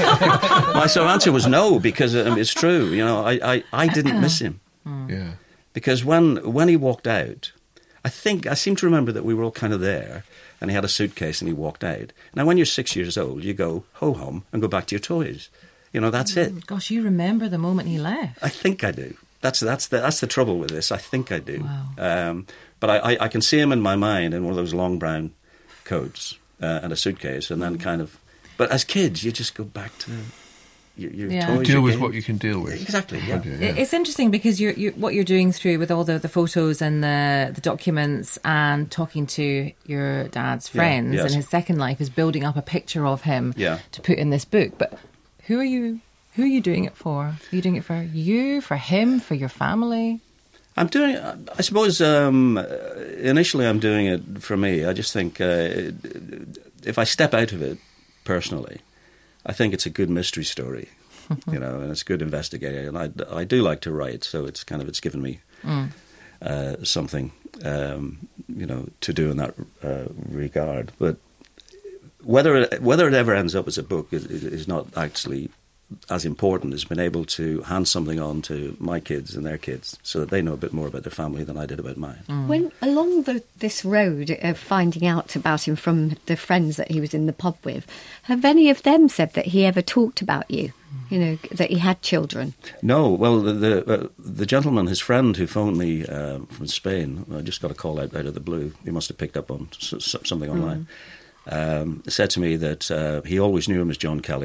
my so answer was no, because um, it's true. You know, I, I, I didn't miss him. Yeah. Because when when he walked out, I think I seem to remember that we were all kind of there, and he had a suitcase and he walked out. Now, when you're six years old, you go ho hum and go back to your toys. You know, that's it. Gosh, you remember the moment he left? I think I do. That's that's the that's the trouble with this. I think I do. Wow. Um, but I, I, I can see him in my mind in one of those long brown coats uh, and a suitcase, and then kind of. But as kids, you just go back to your, your yeah. toys. Deal with again. what you can deal with. Exactly. Yeah. yeah. It's interesting because you're, you're, what you're doing through with all the, the photos and the, the documents and talking to your dad's friends yeah, yes. and his second life is building up a picture of him yeah. to put in this book. But who are you? Who are you doing it for? Are you doing it for you, for him, for your family? I'm doing it, I suppose, um, initially I'm doing it for me. I just think uh, if I step out of it personally, I think it's a good mystery story, you know, and it's good investigating. And I, I do like to write, so it's kind of, it's given me mm. uh, something, um, you know, to do in that uh, regard. But whether it, whether it ever ends up as a book is, is not actually as important as being able to hand something on to my kids and their kids so that they know a bit more about their family than I did about mine. Mm. When along the, this road of finding out about him from the friends that he was in the pub with, have any of them said that he ever talked about you, you know, that he had children? No. Well, the the, uh, the gentleman, his friend who phoned me uh, from Spain, I just got a call out, out of the blue, he must have picked up on s- something online, mm. um, said to me that uh, he always knew him as John Kelly,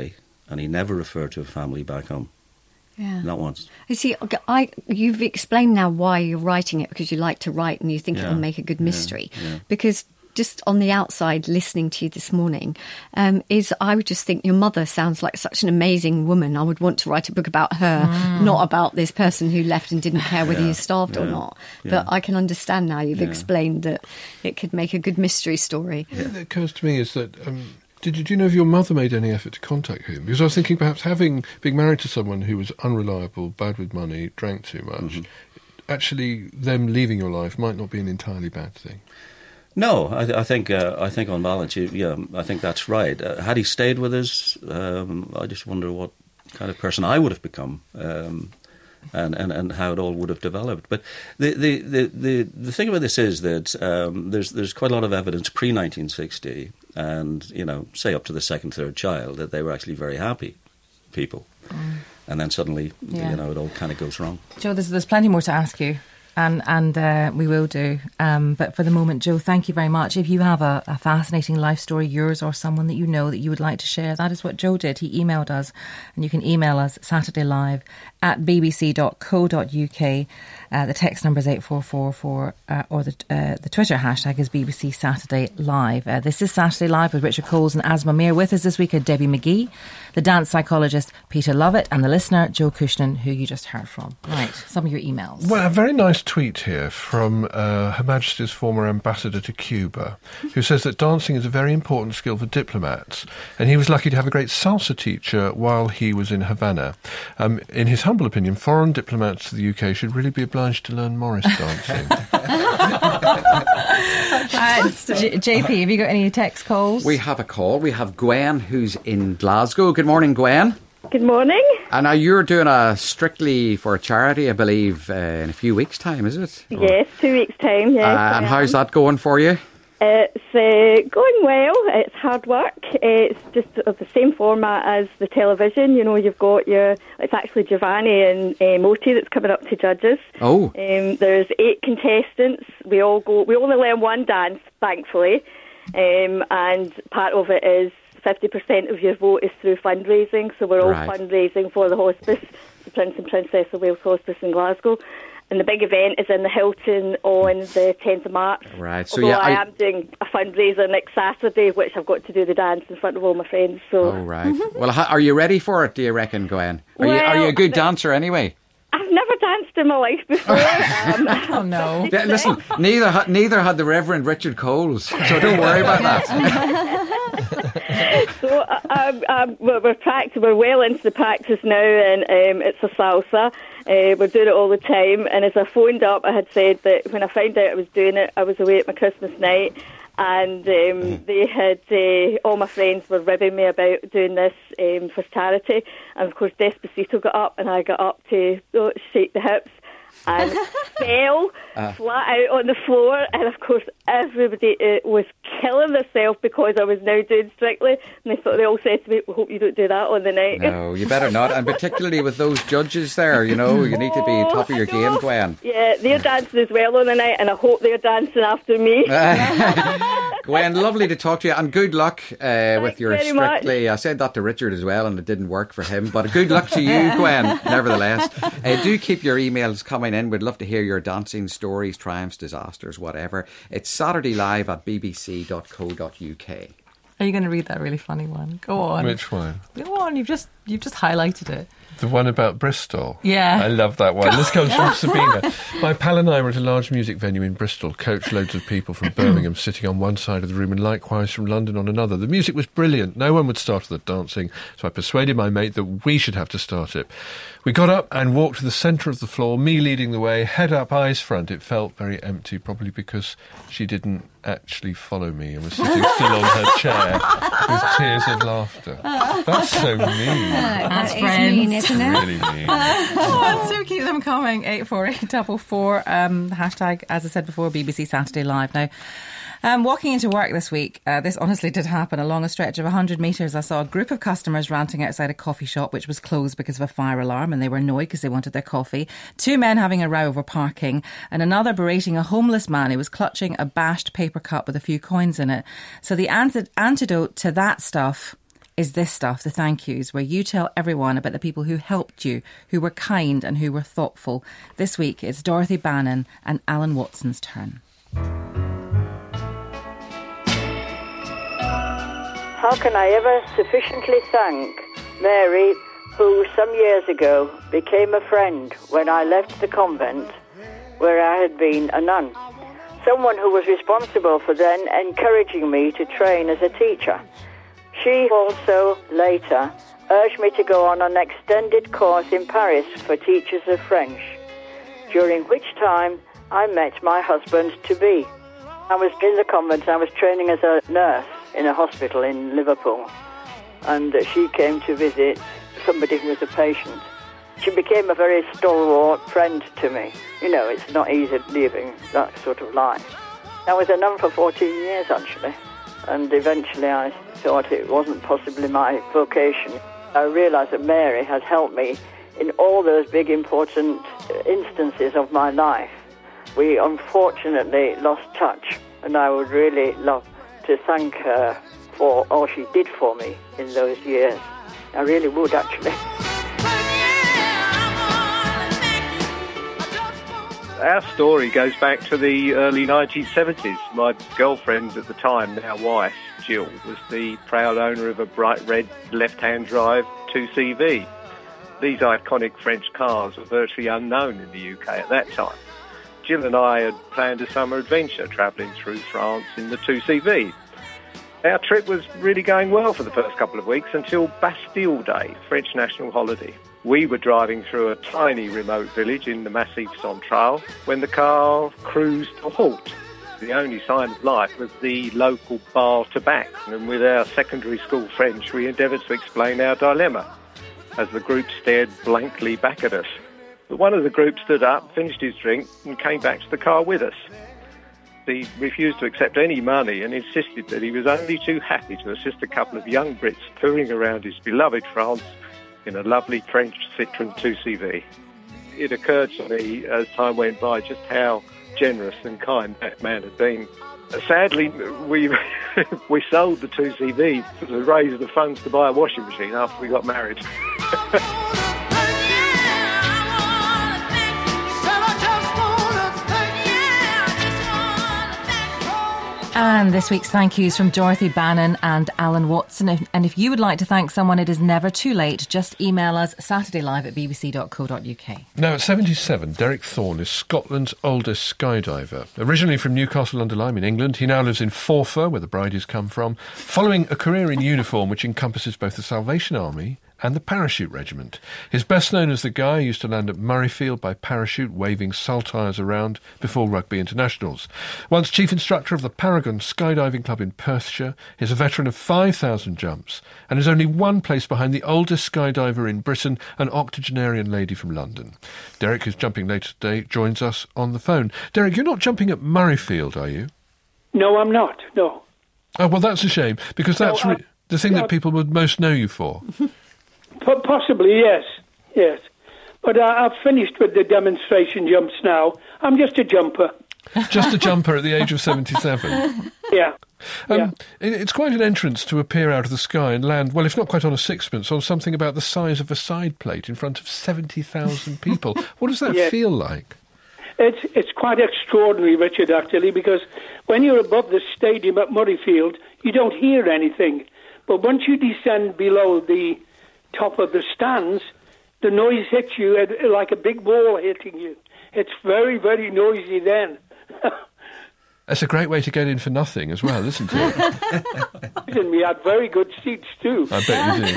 and he never referred to a family back home. Yeah. Not once. You see, I, you've explained now why you're writing it, because you like to write and you think Yeah. it'll make a good mystery. Yeah. Because just on the outside, listening to you this morning, um, is I would just think your mother sounds like such an amazing woman. I would want to write a book about her, Mm. not about this person who left and didn't care whether Yeah. you starved or Yeah. not. Yeah. But I can understand now you've Yeah. explained that it could make a good mystery story. The thing that occurs to me is that um, did you, do you know if your mother made any effort to contact him? Because I was thinking perhaps having being married to someone who was unreliable, bad with money, drank too much, Mm-hmm. actually them leaving your life might not be an entirely bad thing. No, I, th- I think uh, I think on balance, you, yeah, I think that's right. Uh, had he stayed with us, um, I just wonder what kind of person I would have become, um, and, and, and how it all would have developed. But the the, the, the, the thing about this is that um, there's there's quite a lot of evidence pre nineteen sixty, and you know, say up to the second, third child, that they were actually very happy people, mm. and then suddenly, Yeah. you know, it all kind of goes wrong. Joe, there's, there's plenty more to ask you. And and uh, we will do. Um, but for the moment, Joe, thank you very much. If you have a, a fascinating life story, yours or someone that you know that you would like to share, that is what Joe did. He emailed us, and you can email us Saturday Live at b b c dot co dot u k. Uh, the text number is eight four four four, uh, or the uh, the Twitter hashtag is B B C Saturday Live. Uh, this is Saturday Live with Richard Coles and Asma Mir. With us this week are Debbie McGee, the dance psychologist Peter Lovett, and the listener Joe Cushnan, who you just heard from. Right, some of your emails. Well, a very nice tweet here from uh, Her Majesty's former ambassador to Cuba, who says that dancing is a very important skill for diplomats, and he was lucky to have a great salsa teacher while he was in Havana. Um, in his humble opinion, foreign diplomats to the U K should really be obliged to learn Morris dancing. uh, J- J P, have you got any text calls? We have a call. We have Gwen, who's in Glasgow. Good morning, Gwen. Good morning. And now you're doing a Strictly for a Charity, I believe, uh, in a few weeks' time, is it? Or- Yes, two weeks' time, yes. Uh, and how's that going for you? It's uh, going well. It's hard work. It's just of the same format as the television. You know, you've got your... It's actually Giovanni and uh, Moti that's coming up to judges. Oh. Um, there's eight contestants. We all go... We only learn one dance, thankfully. Um, and part of it is fifty percent of your vote is through fundraising. So we're all Right. fundraising for the hospice, the Prince and Princess of Wales Hospice in Glasgow. And the big event is in the Hilton on the tenth of March. Right, so Although yeah, I, I- am doing a fundraiser next Saturday, which I've got to do the dance in front of all my friends. So Oh, right. Well, how, are you ready for it, do you reckon, Gwen? Are, you, are you a Well, good the- dancer anyway? I've never danced in my life before. um, Oh, no. Yeah, listen, neither ha- neither had the Reverend Richard Coles, so don't worry about that. so uh, um, um, we're, we're, practic- we're well into the practice now, and um, it's a salsa. Uh, we're doing it all the time. And as I phoned up, I had said that when I found out I was doing it, I was away at my Christmas night. And um, they had, uh, all my friends were ribbing me about doing this um, for charity. And of course, Despacito got up, and I got up to oh, shake the hips and fell Uh. flat out on the floor. And of course, everybody uh, was killing themselves because I was now doing Strictly. And they thought, they all said to me, we hope you don't do that on the night. No, you better not. And particularly with those judges there, you know, you need to be top of your game, Gwen. Yeah, they're dancing as well on the night, and I hope they're dancing after me. Gwen, lovely to talk to you, and good luck uh, with your very much. Strictly. I said that to Richard as well, and it didn't work for him. But good luck to you, Gwen, nevertheless. Uh, do keep your emails coming in. We'd love to hear your dancing stories, triumphs, disasters, whatever. It's Saturday Live at b b c dot co dot u k. Are you going to read that really funny one? Go on. Which one? Go on. You've just you've just highlighted it. The one about Bristol. Yeah. I love that one. This comes from Sabina. My pal and I were at a large music venue in Bristol, coach loads of people from Birmingham sitting on one side of the room and likewise from London on another. The music was brilliant. No one would start the dancing, so I persuaded my mate that we should have to start it. We got up and walked to the centre of the floor, me leading the way, head up, eyes front. It felt very empty, probably because she didn't actually follow me and was sitting still on her chair with tears of laughter. That's so mean. That's That is friends. mean, isn't it? Really mean. Oh, so keep them coming. eight four eight four four. Um, hashtag, as I said before, B B C Saturday Live. Now, um, walking into work this week, uh, this honestly did happen. Along a stretch of one hundred metres, I saw a group of customers ranting outside a coffee shop which was closed because of a fire alarm, and they were annoyed because they wanted their coffee. Two men having a row over parking, and another berating a homeless man who was clutching a bashed paper cup with a few coins in it. So the ant- antidote to that stuff is this stuff, the thank yous, where you tell everyone about the people who helped you, who were kind and who were thoughtful. This week it's Dorothy Bannon and Alan Watson's turn. How can I ever sufficiently thank Mary, who some years ago became a friend when I left the convent where I had been a nun. Someone who was responsible for then encouraging me to train as a teacher. She also later urged me to go on an extended course in Paris for teachers of French, during which time I met my husband-to-be. I was in the convent, I was training as a nurse in a hospital in Liverpool, and she came to visit somebody who was a patient. She became a very stalwart friend to me. You know, it's not easy living that sort of life. I was a nun for fourteen years, actually, and eventually I thought it wasn't possibly my vocation. I realised that Mary had helped me in all those big, important instances of my life. We unfortunately lost touch, and I would really love to thank her for all she did for me in those years. I really would, actually. Our story goes back to the early nineteen seventies. My girlfriend at the time, now wife, Jill, was the proud owner of a bright red left-hand drive two C V. These iconic French cars were virtually unknown in the U K at that time. Jill and I had planned a summer adventure travelling through France in the two C V. Our trip was really going well for the first couple of weeks until Bastille Day, French national holiday. We were driving through a tiny remote village in the Massif Central when the car cruised to a halt. The only sign of life was the local bar Tabac, and with our secondary school French we endeavoured to explain our dilemma as the group stared blankly back at us. But one of the group stood up, finished his drink and came back to the car with us. He refused to accept any money and insisted that he was only too happy to assist a couple of young Brits touring around his beloved France in a lovely French Citroën two C V. It occurred to me as time went by just how generous and kind that man had been. Sadly, we we sold the two C V to raise the funds to buy a washing machine after we got married. And this week's thank yous from Dorothy Bannon and Alan Watson. And if you would like to thank someone, it is never too late. Just email us saturdaylive at b b c dot co dot u k. Now, at seventy-seven, Derek Thorne is Scotland's oldest skydiver. Originally from Newcastle-under-Lyme in England, he now lives in Forfar, where the Bridie's come from, following a career in uniform which encompasses both the Salvation Army and the Parachute Regiment. He's best known as the guy who used to land at Murrayfield by parachute, waving saltires around before rugby internationals. Once chief instructor of the Paragon Skydiving Club in Perthshire, he's a veteran of five thousand jumps and is only one place behind the oldest skydiver in Britain, an octogenarian lady from London. Derek, who's jumping later today, joins us on the phone. Derek, you're not jumping at Murrayfield, are you? No, I'm not, no. Oh, well, that's a shame, because that's no, re- the thing no. that people would most know you for. Possibly, yes, yes. But I, I've finished with the demonstration jumps now. I'm just a jumper. Just a jumper at the age of seventy-seven? Yeah. Um, yeah. It's quite an entrance to appear out of the sky and land, well, if not quite on a sixpence, on something about the size of a side plate in front of seventy thousand people. What does that yes. feel like? It's it's quite extraordinary, Richard, actually, because when you're above the stadium at Murrayfield, you don't hear anything. But once you descend below the top of the stands, the noise hits you like a big ball hitting you. It's very, very noisy then. That's a great way to get in for nothing as well, isn't it? And we had very good seats too. I bet you do.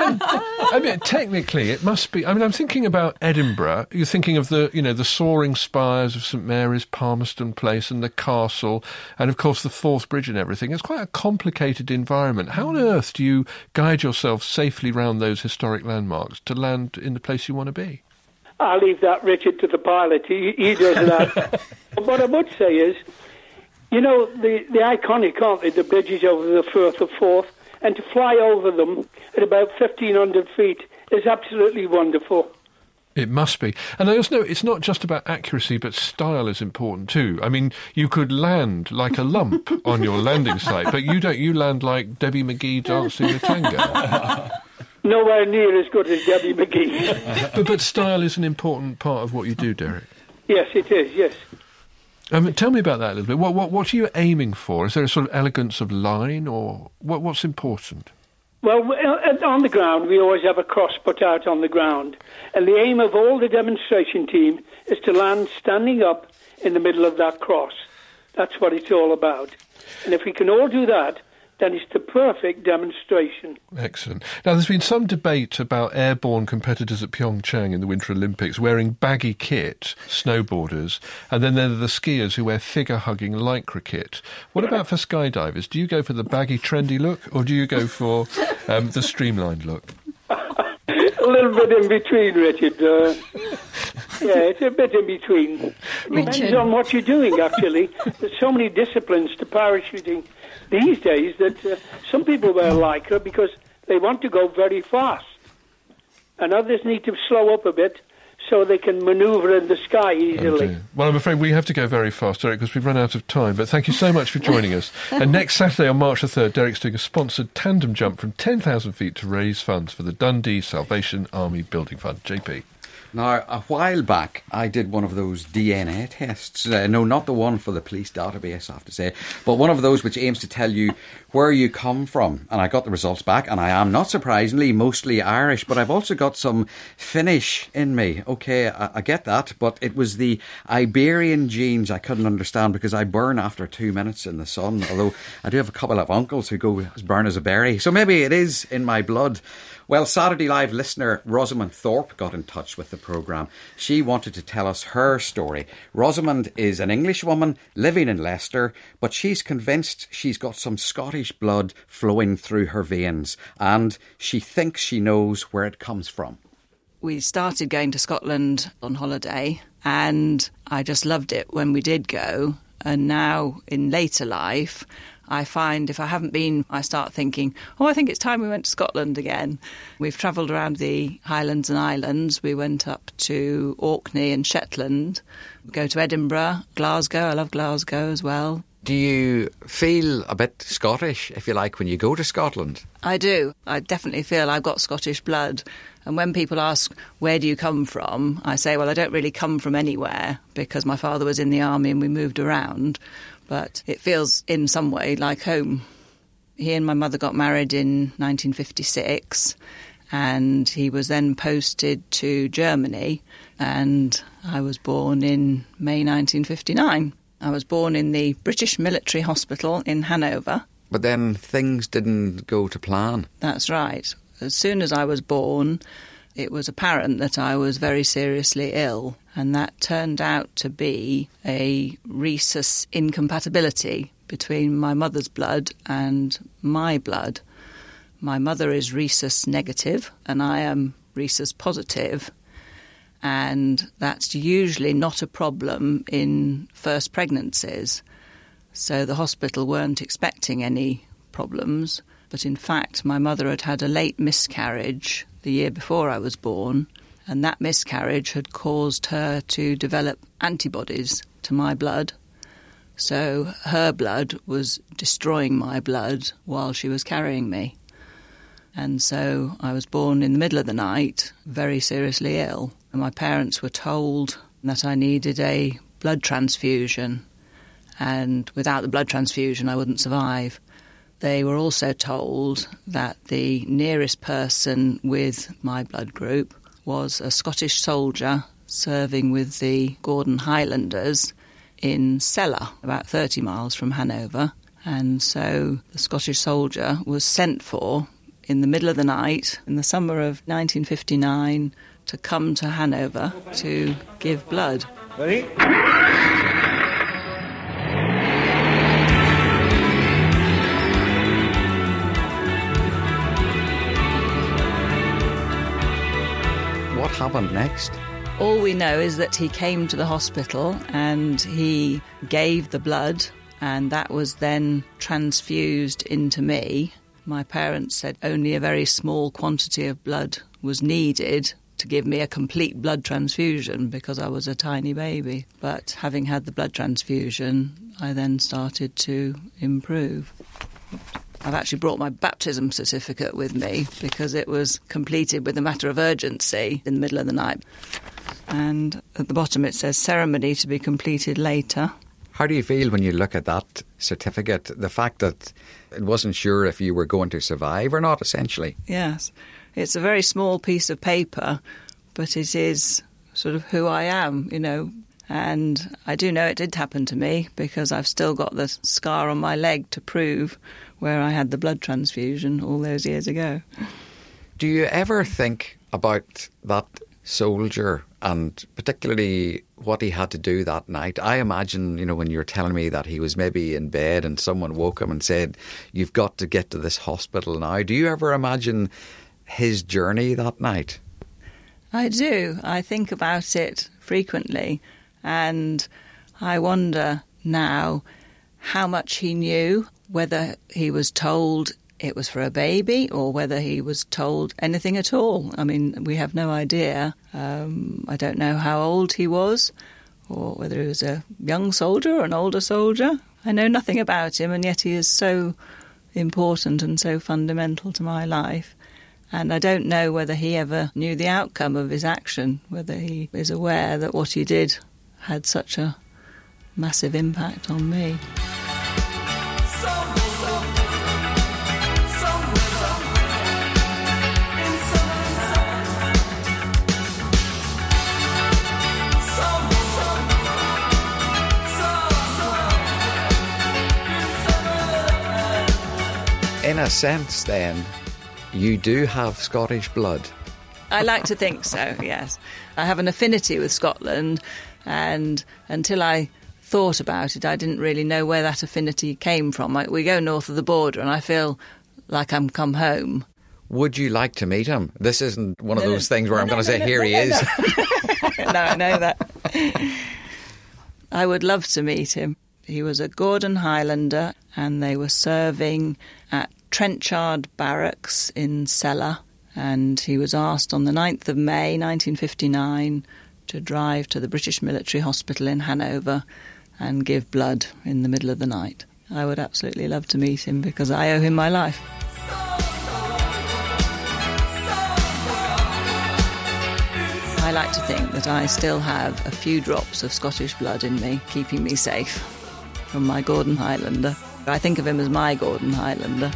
I mean, technically, it must be. I mean, I'm thinking about Edinburgh. You're thinking of the, you know, the soaring spires of St Mary's, Palmerston Place, and the castle, and of course the Forth Bridge and everything. It's quite a complicated environment. How on earth do you guide yourself safely round those historic landmarks to land in the place you want to be? I'll leave that, Richard, to the pilot. He, he does that. But what I would say is, you know, the, the iconic, aren't they, the bridges over the Firth of Forth, and to fly over them at about fifteen hundred feet is absolutely wonderful. It must be. And I also know it's not just about accuracy, but style is important too. I mean, you could land like a lump on your landing site, but you don't. You land like Debbie McGee dancing the tango. Nowhere near as good as Debbie McGee. but, but style is an important part of what you do, Derek. Yes, it is, yes. Um, tell me about that a little bit. What, what, what are you aiming for? Is there a sort of elegance of line, or what, what's important? Well, on the ground, we always have a cross put out on the ground. And the aim of all the demonstration team is to land standing up in the middle of that cross. That's what it's all about. And if we can all do that, then it's the perfect demonstration. Excellent. Now, there's been some debate about airborne competitors at Pyeongchang in the Winter Olympics wearing baggy kit, snowboarders, and then there are the skiers who wear figure-hugging lycra kit. What about for skydivers? Do you go for the baggy, trendy look, or do you go for um, the streamlined look? A little bit in between, Richard. Uh, yeah, it's a bit in between. It depends Richard. on what you're doing, actually. There's so many disciplines to parachuting these days that uh, some people wear lycra because they want to go very fast. And others need to slow up a bit so they can manoeuvre in the sky easily. Oh, well, I'm afraid we have to go very fast, Derek, because we've run out of time. But thank you so much for joining us. And next Saturday on March the third, Derek's doing a sponsored tandem jump from ten thousand feet to raise funds for the Dundee Salvation Army Building Fund. J P. Now, a while back, I did one of those D N A tests. Uh, no, not the one for the police database, I have to say, but one of those which aims to tell you where you come from. And I got the results back, and I am, not surprisingly, mostly Irish, but I've also got some Finnish in me. OK, I, I get that, but it was the Iberian genes I couldn't understand because I burn after two minutes in the sun, although I do have a couple of uncles who go as burn as a berry. So maybe it is in my blood. Well, Saturday Live listener Rosamond Thorpe got in touch with the programme. She wanted to tell us her story. Rosamond is an English woman living in Leicester, but she's convinced she's got some Scottish blood flowing through her veins, and she thinks she knows where it comes from. We started going to Scotland on holiday, and I just loved it when we did go. And now, in later life, I find if I haven't been, I start thinking, oh, I think it's time we went to Scotland again. We've travelled around the Highlands and Islands. We went up to Orkney and Shetland. We go to Edinburgh, Glasgow. I love Glasgow as well. Do you feel a bit Scottish, if you like, when you go to Scotland? I do. I definitely feel I've got Scottish blood. And when people ask, where do you come from? I say, well, I don't really come from anywhere because my father was in the army and we moved around. But it feels in some way like home. He and my mother got married in nineteen fifty-six, and he was then posted to Germany, and I was born in May nineteen fifty-nine. I was born in the British Military Hospital in Hanover. But then things didn't go to plan. That's right. As soon as I was born, it was apparent that I was very seriously ill, and that turned out to be a rhesus incompatibility between my mother's blood and my blood. My mother is rhesus negative, and I am rhesus positive, and that's usually not a problem in first pregnancies. So the hospital weren't expecting any problems, but in fact my mother had had a late miscarriage the year before I was born, and that miscarriage had caused her to develop antibodies to my blood. So her blood was destroying my blood while she was carrying me. And so I was born in the middle of the night, very seriously ill. And my parents were told that I needed a blood transfusion, and without the blood transfusion I wouldn't survive. They were also told that the nearest person with my blood group was a Scottish soldier serving with the Gordon Highlanders in Cella, about thirty miles from Hanover. And so the Scottish soldier was sent for in the middle of the night in the summer of nineteen fifty-nine to come to Hanover to give blood. Ready? What happened next? All we know is that he came to the hospital and he gave the blood, and that was then transfused into me. My parents said only a very small quantity of blood was needed, to give me a complete blood transfusion because I was a tiny baby. But having had the blood transfusion, I then started to improve. I've actually brought my baptism certificate with me because it was completed with a matter of urgency in the middle of the night. And at the bottom it says ceremony to be completed later. How do you feel when you look at that certificate? The fact that it wasn't sure if you were going to survive or not, essentially. Yes. It's a very small piece of paper, but it is sort of who I am, you know. And I do know it did happen to me because I've still got the scar on my leg to prove where I had the blood transfusion all those years ago. Do you ever think about that soldier and particularly what he had to do that night? I imagine, you know, when you're telling me that he was maybe in bed and someone woke him and said, you've got to get to this hospital now. Do you ever imagine his journey that night? I do. I think about it frequently, and I wonder now how much he knew, whether he was told it was for a baby or whether he was told anything at all. I mean, we have no idea. Um, I don't know how old he was or whether he was a young soldier or an older soldier. I know nothing about him, and yet he is so important and so fundamental to my life. And I don't know whether he ever knew the outcome of his action, whether he is aware that what he did had such a massive impact on me. In a sense, then, you do have Scottish blood. I like to think so, yes. I have an affinity with Scotland, and until I thought about it, I didn't really know where that affinity came from. I, we go north of the border, and I feel like I'm come home. Would you like to meet him? This isn't one of No, those no. things where No, I'm no, going to no, say, no, here no, he no, is. No, I know that. I would love to meet him. He was a Gordon Highlander, and they were serving at Trenchard Barracks in Cella, and he was asked on the ninth of May nineteen fifty-nine to drive to the British Military Hospital in Hanover and give blood in the middle of the night. I would absolutely love to meet him because I owe him my life. I like to think that I still have a few drops of Scottish blood in me, keeping me safe from my Gordon Highlander. I think of him as my Gordon Highlander.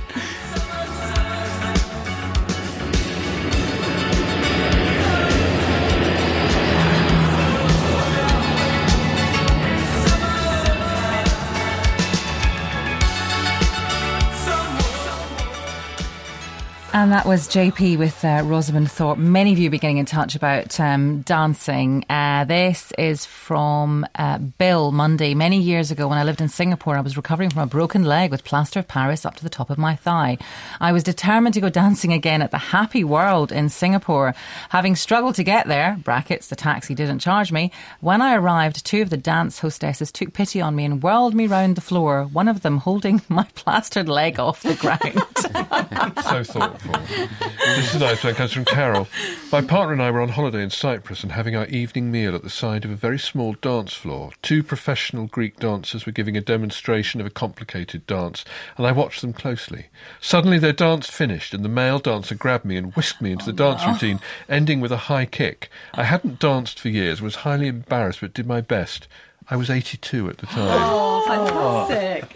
And that was J P with uh, Rosamund Thorpe. Many of you be getting in touch about um, dancing. Uh, this is from uh, Bill Monday. Many years ago when I lived in Singapore, I was recovering from a broken leg with plaster of Paris up to the top of my thigh. I was determined to go dancing again at the Happy World in Singapore. Having struggled to get there, brackets, the taxi didn't charge me, when I arrived, two of the dance hostesses took pity on me and whirled me round the floor, one of them holding my plastered leg off the ground. So thoughtful. This is nice one. It comes from Carol. My partner and I were on holiday in Cyprus and having our evening meal at the side of a very small dance floor. Two professional Greek dancers were giving a demonstration of a complicated dance, and I watched them closely. Suddenly their dance finished, and the male dancer grabbed me and whisked me into the dance routine, ending with a high kick. I hadn't danced for years, was highly embarrassed, but did my best. I was eighty-two at the time. Oh, fantastic.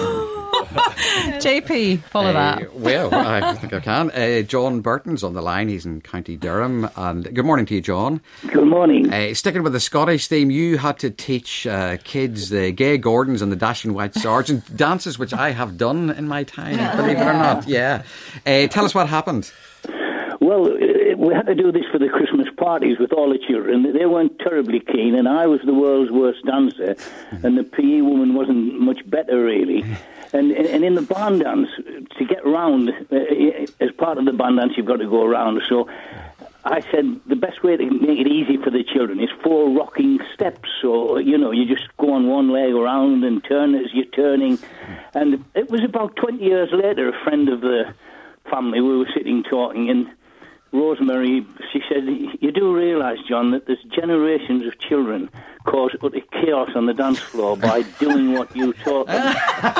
J P, follow Uh, that. Well, I think I can. Uh, John Burton's on the line. He's in County Durham. And good morning to you, John. Good morning. Uh, sticking with the Scottish theme, you had to teach uh, kids the Gay Gordons and the Dashing White Sergeant dances, which I have done in my time, believe it or not. Yeah. Uh, tell us what happened. Well, uh, we had to do this for the Christmas parties with all the children. They weren't terribly keen, and I was the world's worst dancer, and the P E woman wasn't much better, really. And, and in the band dance, to get round, uh, as part of the band dance, you've got to go around. So I said the best way to make it easy for the children is four rocking steps. So, you know, you just go on one leg around and turn as you're turning. And it was about twenty years later, a friend of the family, we were sitting talking, and Rosemary, she said, you do realise, John, that there's generations of children cause utter chaos on the dance floor by doing what you taught them.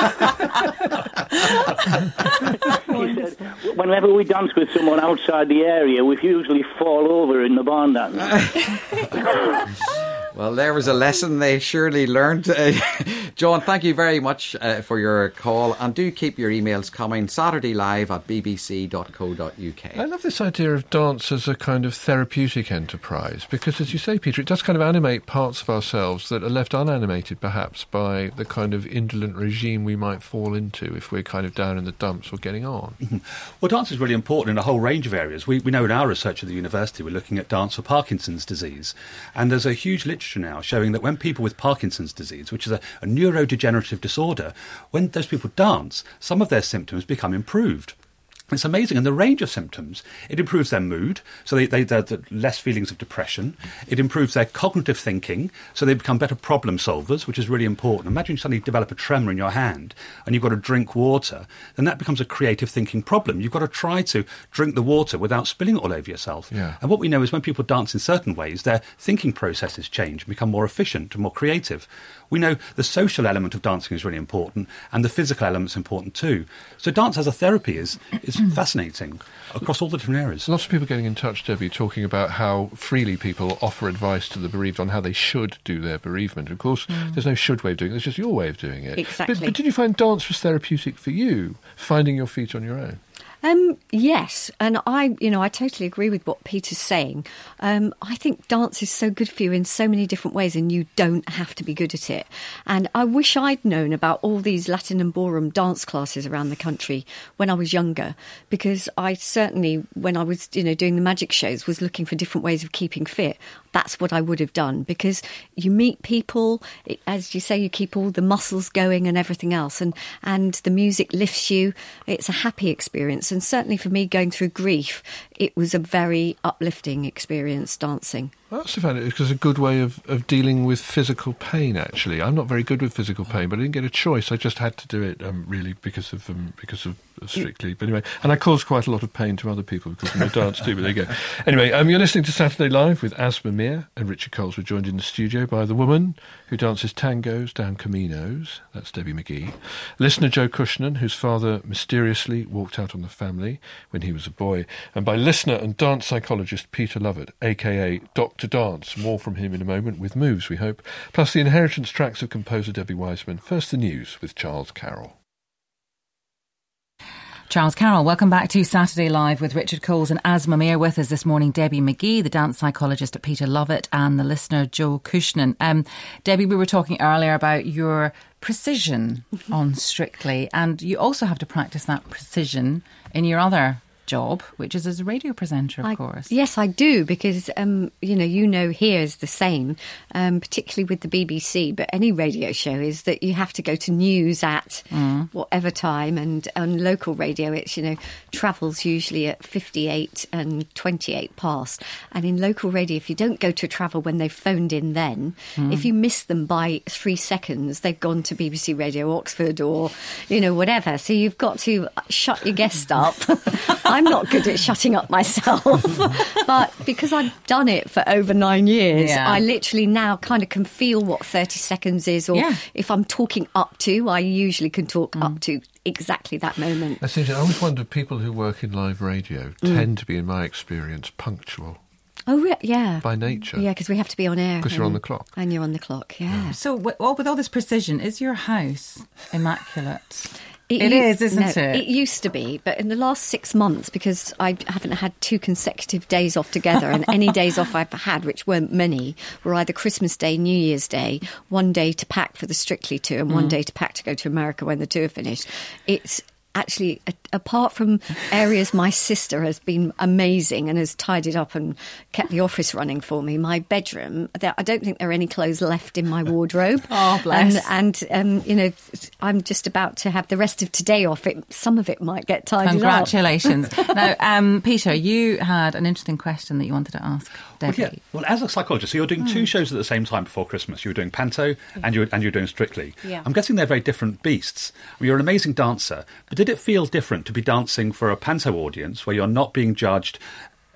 She said, whenever we dance with someone outside the area, we usually fall over in the barn dance. Well, there was a lesson they surely learned. Uh, John, thank you very much uh, for your call, and do keep your emails coming. Saturday Live at b b c dot co dot u k. I love this idea of dance as a kind of therapeutic enterprise, because, as you say, Peter, it does kind of animate parts of ourselves that are left unanimated, perhaps, by the kind of indolent regime we might fall into if we're kind of down in the dumps or getting on. Well, dance is really important in a whole range of areas. We, we know in our research at the university we're looking at dance for Parkinson's disease, and there's a huge literature now showing that when people with Parkinson's disease, which is a, a neurodegenerative disorder, when those people dance, some of their symptoms become improved. It's amazing. And the range of symptoms, it improves their mood, so they, they, they're, they're less feelings of depression. It improves their cognitive thinking, so they become better problem solvers, which is really important. Imagine you suddenly develop a tremor in your hand and you've got to drink water, then that becomes a creative thinking problem. You've got to try to drink the water without spilling it all over yourself. Yeah. And what we know is when people dance in certain ways, their thinking processes change, become more efficient and more creative. We know the social element of dancing is really important, and the physical element is important too. So dance as a therapy is, is fascinating across all the different areas. Lots of people getting in touch, Debbie, talking about how freely people offer advice to the bereaved on how they should do their bereavement. Of course, mm. there's no should way of doing it, there's just your way of doing it. Exactly. But, but did you find dance was therapeutic for you, finding your feet on your own? Um, yes, and I, you know, I totally agree with what Peter's saying. Um, I think dance is so good for you in so many different ways, and you don't have to be good at it. And I wish I'd known about all these Latin and ballroom dance classes around the country when I was younger, because I certainly, when I was, you know, doing the magic shows, was looking for different ways of keeping fit. That's what I would have done, because you meet people, it, as you say, you keep all the muscles going and everything else, and, and the music lifts you. It's a happy experience. And certainly for me, going through grief, it was a very uplifting experience, dancing. I also found it was a good way of, of dealing with physical pain, actually. I'm not very good with physical pain, but I didn't get a choice. I just had to do it, um, really, because of um, because of, of Strictly. But anyway, and I caused quite a lot of pain to other people because of my dance too, but there you go. Anyway, um, you're listening to Saturday Live with Asma Mir and Richard Coles. We're joined in the studio by the woman who dances tangos down Caminos. That's Debbie McGee. Listener Joe Cushnan, whose father mysteriously walked out on the family when he was a boy. And by listener and dance psychologist Peter Lovett, a k a. Doctor Dance. More from him in a moment with moves, we hope. Plus the inheritance tracks of composer Debbie Wiseman. First the news with Charles Carroll. Charles Carroll, welcome back to Saturday Live with Richard Coles and Asma Mir. With us this morning, Debbie McGee, the dance psychologist at Peter Lovett, and the listener Joe Cushnan. Um, Debbie, we were talking earlier about your precision on Strictly, and you also have to practice that precision in your other job, which is as a radio presenter, of I, course. Yes, I do, because, um, you know, you know here is the same, um, particularly with the B B C, but any radio show is that you have to go to news at mm. whatever time, and on local radio it's, you know, travels usually at fifty-eight and twenty-eight past, and in local radio, if you don't go to travel when they've phoned in then, mm. if you miss them by three seconds, they've gone to B B C Radio Oxford or, you know, whatever, so you've got to shut your guest up. I'm not good at shutting up myself, but because I've done it for over nine years, yeah. I literally now kind of can feel what thirty seconds is, or yeah. if I'm talking up to, I usually can talk mm. up to exactly that moment. That's interesting. I always wonder, people who work in live radio mm. tend to be, in my experience, punctual. Oh, re- yeah. By nature. Yeah, because we have to be on air. Because you're on the clock. And you're on the clock, yeah. yeah. So, w- well, with all this precision, is your house immaculate? It, it u- is, isn't no, it? It used to be, but in the last six months, because I haven't had two consecutive days off together, and any days off I've had, which weren't many, were either Christmas Day, New Year's Day, one day to pack for the Strictly tour, and mm. one day to pack to go to America when the tour finished. It's actually, a, apart from areas my sister has been amazing and has tidied up and kept the office running for me, my bedroom, there, I don't think there are any clothes left in my wardrobe. Oh, bless. And, and um, you know, I'm just about to have the rest of today off. It, some of it might get tidied Congratulations. up. Congratulations. Now, um, Peter, you had an interesting question that you wanted to ask Debbie. Well, yeah. well as a psychologist, so you're doing mm. two shows at the same time before Christmas. You were doing Panto and you were, and you were doing Strictly. Yeah. I'm guessing they're very different beasts. Well, you're an amazing dancer, but did it feel different to be dancing for a Panto audience where you're not being judged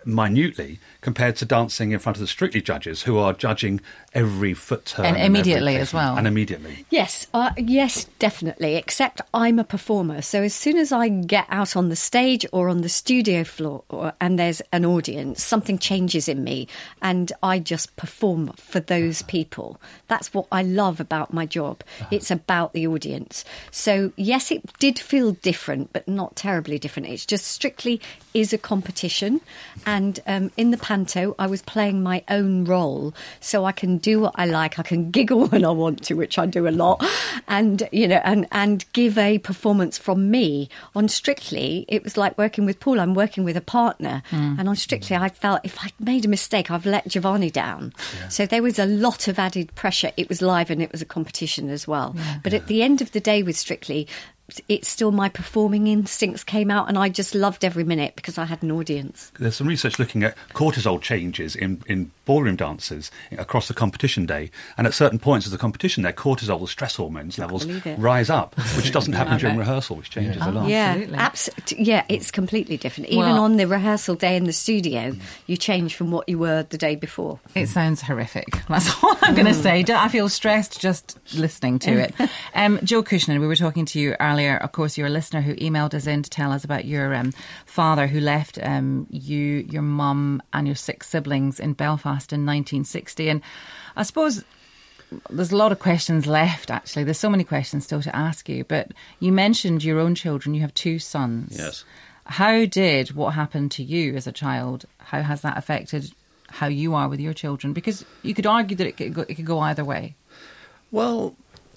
minutely compared to dancing in front of the Strictly judges, who are judging every foot turn. And every immediately as placement. well. And immediately. Yes, uh, yes, definitely. Except I'm a performer, so as soon as I get out on the stage or on the studio floor, or, and there's an audience, something changes in me, and I just perform for those people. That's what I love about my job. It's about the audience. So yes, it did feel different, but not terribly different. It's just Strictly is a competition, and um, in the panto, I was playing my own role, so I can do what I like. I can giggle when I want to, which I do a lot, and you know, and and give a performance from me. On Strictly, it was like working with Paul. I'm working with a partner, Mm. and on Strictly, I felt if I'd made a mistake, I've let Giovanni down. Yeah. So there was a lot of added pressure. It was live and it was a competition as well. Yeah. But at the end of the day, with Strictly, it's still my performing instincts came out, and I just loved every minute because I had an audience. There's some research looking at cortisol changes in, in ballroom dancers across the competition day, and at certain points of the competition, their cortisol, the stress hormones levels, believe it. rise up, which doesn't happen I during bet. rehearsal, which changes Oh, a lot. Yeah, Absolutely. absolutely. Yeah, it's completely different. Even Well- on the rehearsal day in the studio, you change from what you were the day before. It sounds horrific. That's all I'm going to say. I feel stressed just listening to it. Um, Joe Cushnan, we were talking to you earlier. Of course, you're a listener who emailed us in to tell us about your um, father who left um, you, your mum and your six siblings in Belfast in nineteen sixty. And I suppose there's a lot of questions left, actually. There's so many questions still to ask you. But you mentioned your own children. You have two sons. Yes. How did what happened to you as a child, how has that affected how you are with your children? Because you could argue that it could go, it could go either way. Well,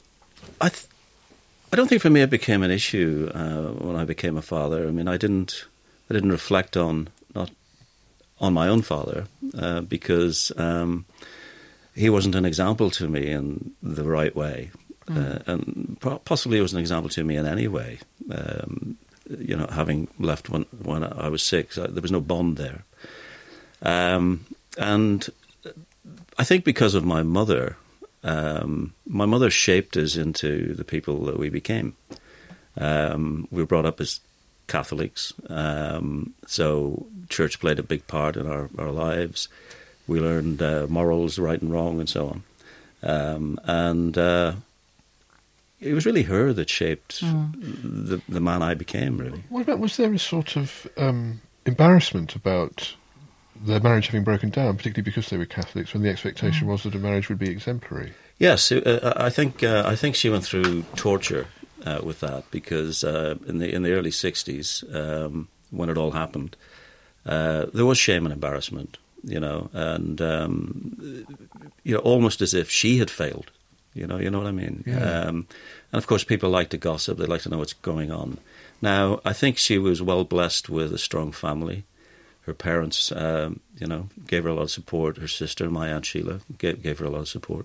I th- I don't think for me it became an issue uh, when I became a father. I mean, I didn't I didn't reflect on not on my own father uh, because um, he wasn't an example to me in the right way, mm. uh, and po- possibly he was an example to me in any way. Um, you know, having left when when I was six, I, there was no bond there, um, and I think because of my mother. Um, my mother shaped us into the people that we became. Um, we were brought up as Catholics, um, so church played a big part in our, our lives. We learned uh, morals, right and wrong, and so on. Um, and uh, it was really her that shaped mm. the, the man I became, really. What about, was there a sort of um, embarrassment about their marriage having broken down, particularly because they were Catholics, when the expectation mm. was that a marriage would be exemplary? Yes, uh, I think uh, I think she went through torture uh, with that because uh, in the in the early sixties, um, when it all happened, uh, there was shame and embarrassment, you know, and um, you know, almost as if she had failed, you know, you know what I mean. Yeah. Um, and of course, people like to gossip; they like to know what's going on. Now, I think she was well blessed with a strong family. Her parents, um, you know, gave her a lot of support. Her sister, my Aunt Sheila, gave, gave her a lot of support.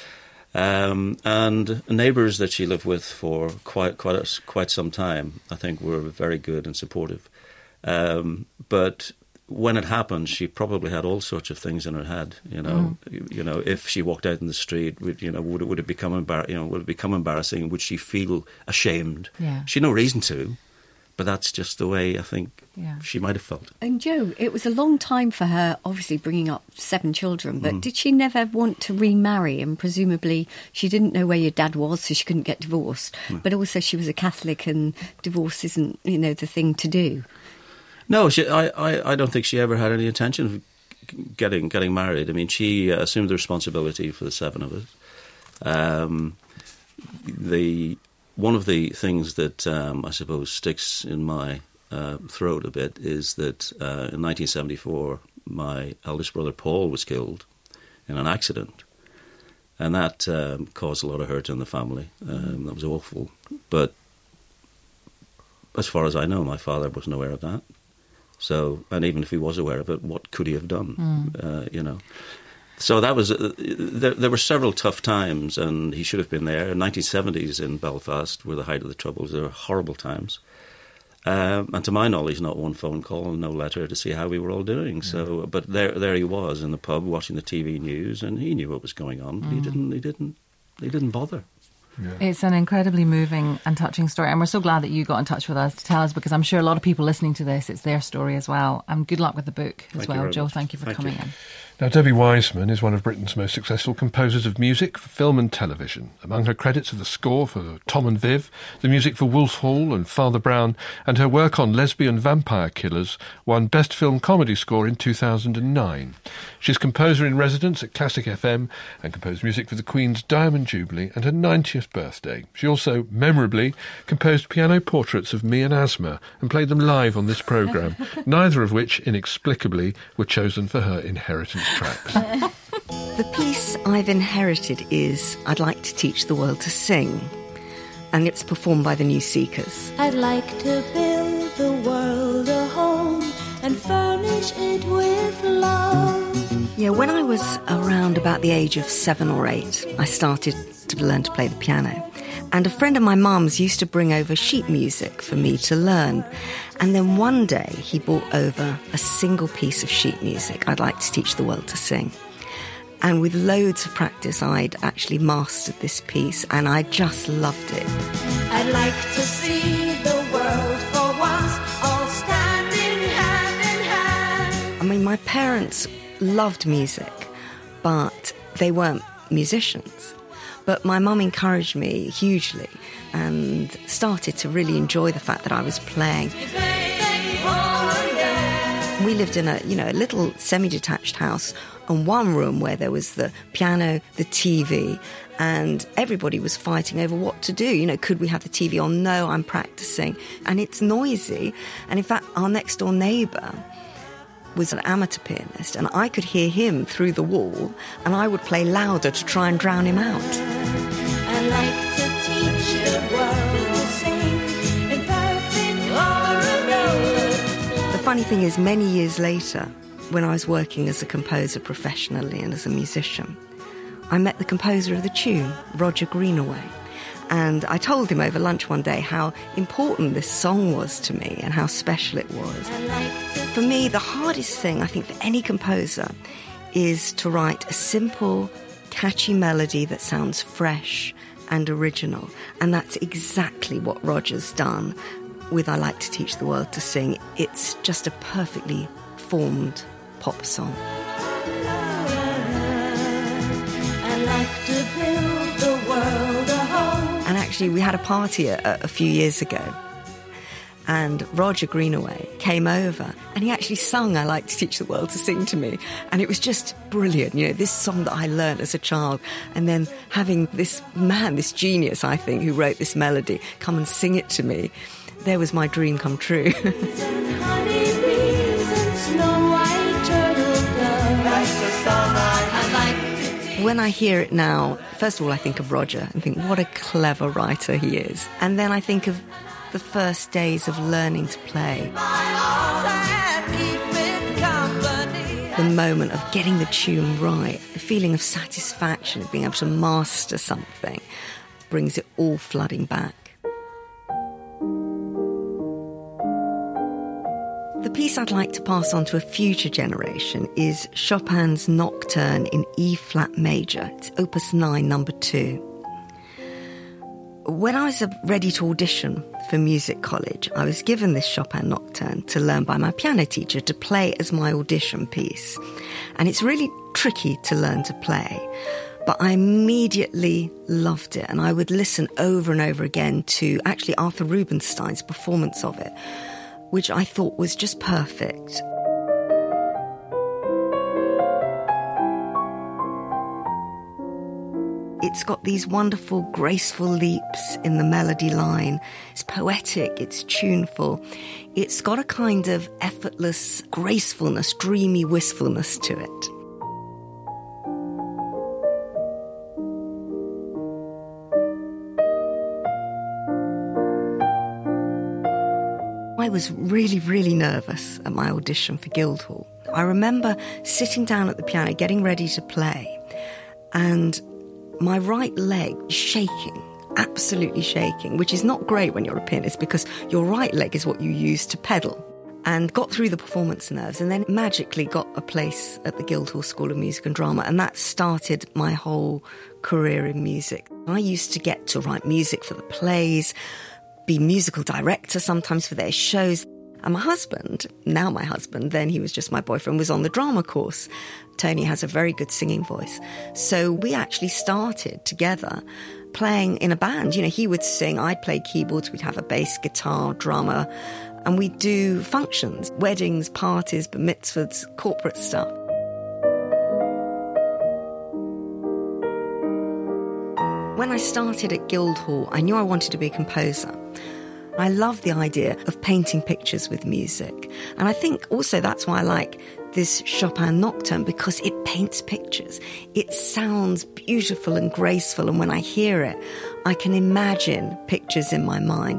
Um, and neighbours that she lived with for quite quite a, quite some time, I think, were very good and supportive. Um, but when it happened, she probably had all sorts of things in her head. You know, mm. you, you know, if she walked out in the street, would you know, would it would it become embar- you know, would it become embarrassing? Would she feel ashamed? Yeah. She had no reason to. But that's just the way I think yeah. she might have felt. And Joe, it was a long time for her, obviously bringing up seven children, but mm. did she never want to remarry? And presumably she didn't know where your dad was, so she couldn't get divorced. Mm. But also she was a Catholic and divorce isn't, you know, the thing to do. No, she, I, I, I don't think she ever had any intention of getting getting married. I mean, she uh, assumed the responsibility for the seven of us. Um, the... One of the things that um, I suppose sticks in my uh, throat a bit is that uh, in nineteen seventy-four, my eldest brother Paul was killed in an accident. And that um, caused a lot of hurt in the family. Um, that was awful. But as far as I know, my father wasn't aware of that. So, and even if he was aware of it, what could he have done? Mm. Uh, you know. So that was, uh, there, there were several tough times, and he should have been there. The nineteen seventies in Belfast were the height of the Troubles. There were horrible times. Um, and to my knowledge, not one phone call and no letter to see how we were all doing. So, but there, there he was in the pub watching the T V news, and he knew what was going on, but mm. he didn't, he didn't, he didn't bother. Yeah. It's an incredibly moving and touching story, and we're so glad that you got in touch with us to tell us, because I'm sure a lot of people listening to this, it's their story as well. And good luck with the book as Thank you well, very Joe. much. Thank you for Thank coming you. in. Now, Debbie Wiseman is one of Britain's most successful composers of music for film and television. Among her credits are the score for Tom and Viv, the music for Wolf Hall and Father Brown, and her work on Lesbian Vampire Killers won Best Film Comedy Score in two thousand nine. She's composer in residence at Classic F M and composed music for the Queen's Diamond Jubilee and her ninetieth birthday. She also, memorably, composed piano portraits of me and Asma and played them live on this programme, neither of which, inexplicably, were chosen for her inheritance tracks. The piece I've inherited is I'd Like to Teach the World to Sing, and it's performed by the New Seekers. I'd like to build the world a home and furnish it with love. Yeah, when I was around about the age of seven or eight, I started to learn to play the piano. And a friend of my mum's used to bring over sheet music for me to learn. And then one day he brought over a single piece of sheet music, I'd Like to Teach the World to Sing. And with loads of practice, I'd actually mastered this piece, and I just loved it. I'd like to see the world for once, all standing hand in hand. I mean, my parents loved music, but they weren't musicians. But my mum encouraged me hugely and started to really enjoy the fact that I was playing. We lived in a, you know, a little semi-detached house, and one room where there was the piano, the T V, and everybody was fighting over what to do. You know, could we have the T V on? No, I'm practicing. And it's noisy. And in fact, our next door neighbour was an amateur pianist, and I could hear him through the wall, and I would play louder to try and drown him out. I'd like to teach the world to sing in perfect harmony. The funny thing is, many years later, when I was working as a composer professionally and as a musician, I met the composer of the tune, Roger Greenaway. And I told him over lunch one day how important this song was to me and how special it was. For me, the hardest thing, I think, for any composer is to write a simple, catchy melody that sounds fresh and original. And that's exactly what Roger's done with I Like to Teach the World to Sing. It's just a perfectly formed pop song. I'd like to build the world a home. And actually, we had a party a, a few years ago, and Roger Greenaway came over, and he actually sung I Like to Teach the World to Sing to me. And it was just brilliant, you know, this song that I learnt as a child, and then having this man, this genius, I think, who wrote this melody, come and sing it to me. There was my dream come true. When I hear it now, first of all, I think of Roger and think, what a clever writer he is. And then I think of the first days of learning to play. The moment of getting the tune right, the feeling of satisfaction of being able to master something brings it all flooding back. The piece I'd like to pass on to a future generation is Chopin's Nocturne in E-flat major. It's Opus nine, number two. When I was ready to audition for music college, I was given this Chopin Nocturne to learn by my piano teacher to play as my audition piece. And it's really tricky to learn to play, but I immediately loved it, and I would listen over and over again to actually Arthur Rubinstein's performance of it, which I thought was just perfect. It's got these wonderful, graceful leaps in the melody line. It's poetic, it's tuneful. It's got a kind of effortless gracefulness, dreamy wistfulness to it. I was really, really nervous at my audition for Guildhall. I remember sitting down at the piano, getting ready to play, and my right leg shaking, absolutely shaking, which is not great when you're a pianist because your right leg is what you use to pedal. And got through the performance nerves and then magically got a place at the Guildhall School of Music and Drama, and that started my whole career in music. I used to get to write music for the plays, be musical director sometimes for their shows. And my husband, now my husband, then he was just my boyfriend, was on the drama course. Tony has a very good singing voice. So we actually started together playing in a band. You know, he would sing, I'd play keyboards, we'd have a bass, guitar, drummer, and we'd do functions, weddings, parties, bar mitzvahs, corporate stuff. When I started at Guildhall, I knew I wanted to be a composer. I love the idea of painting pictures with music. And I think also that's why I like this Chopin Nocturne, because it paints pictures. It sounds beautiful and graceful, and when I hear it, I can imagine pictures in my mind.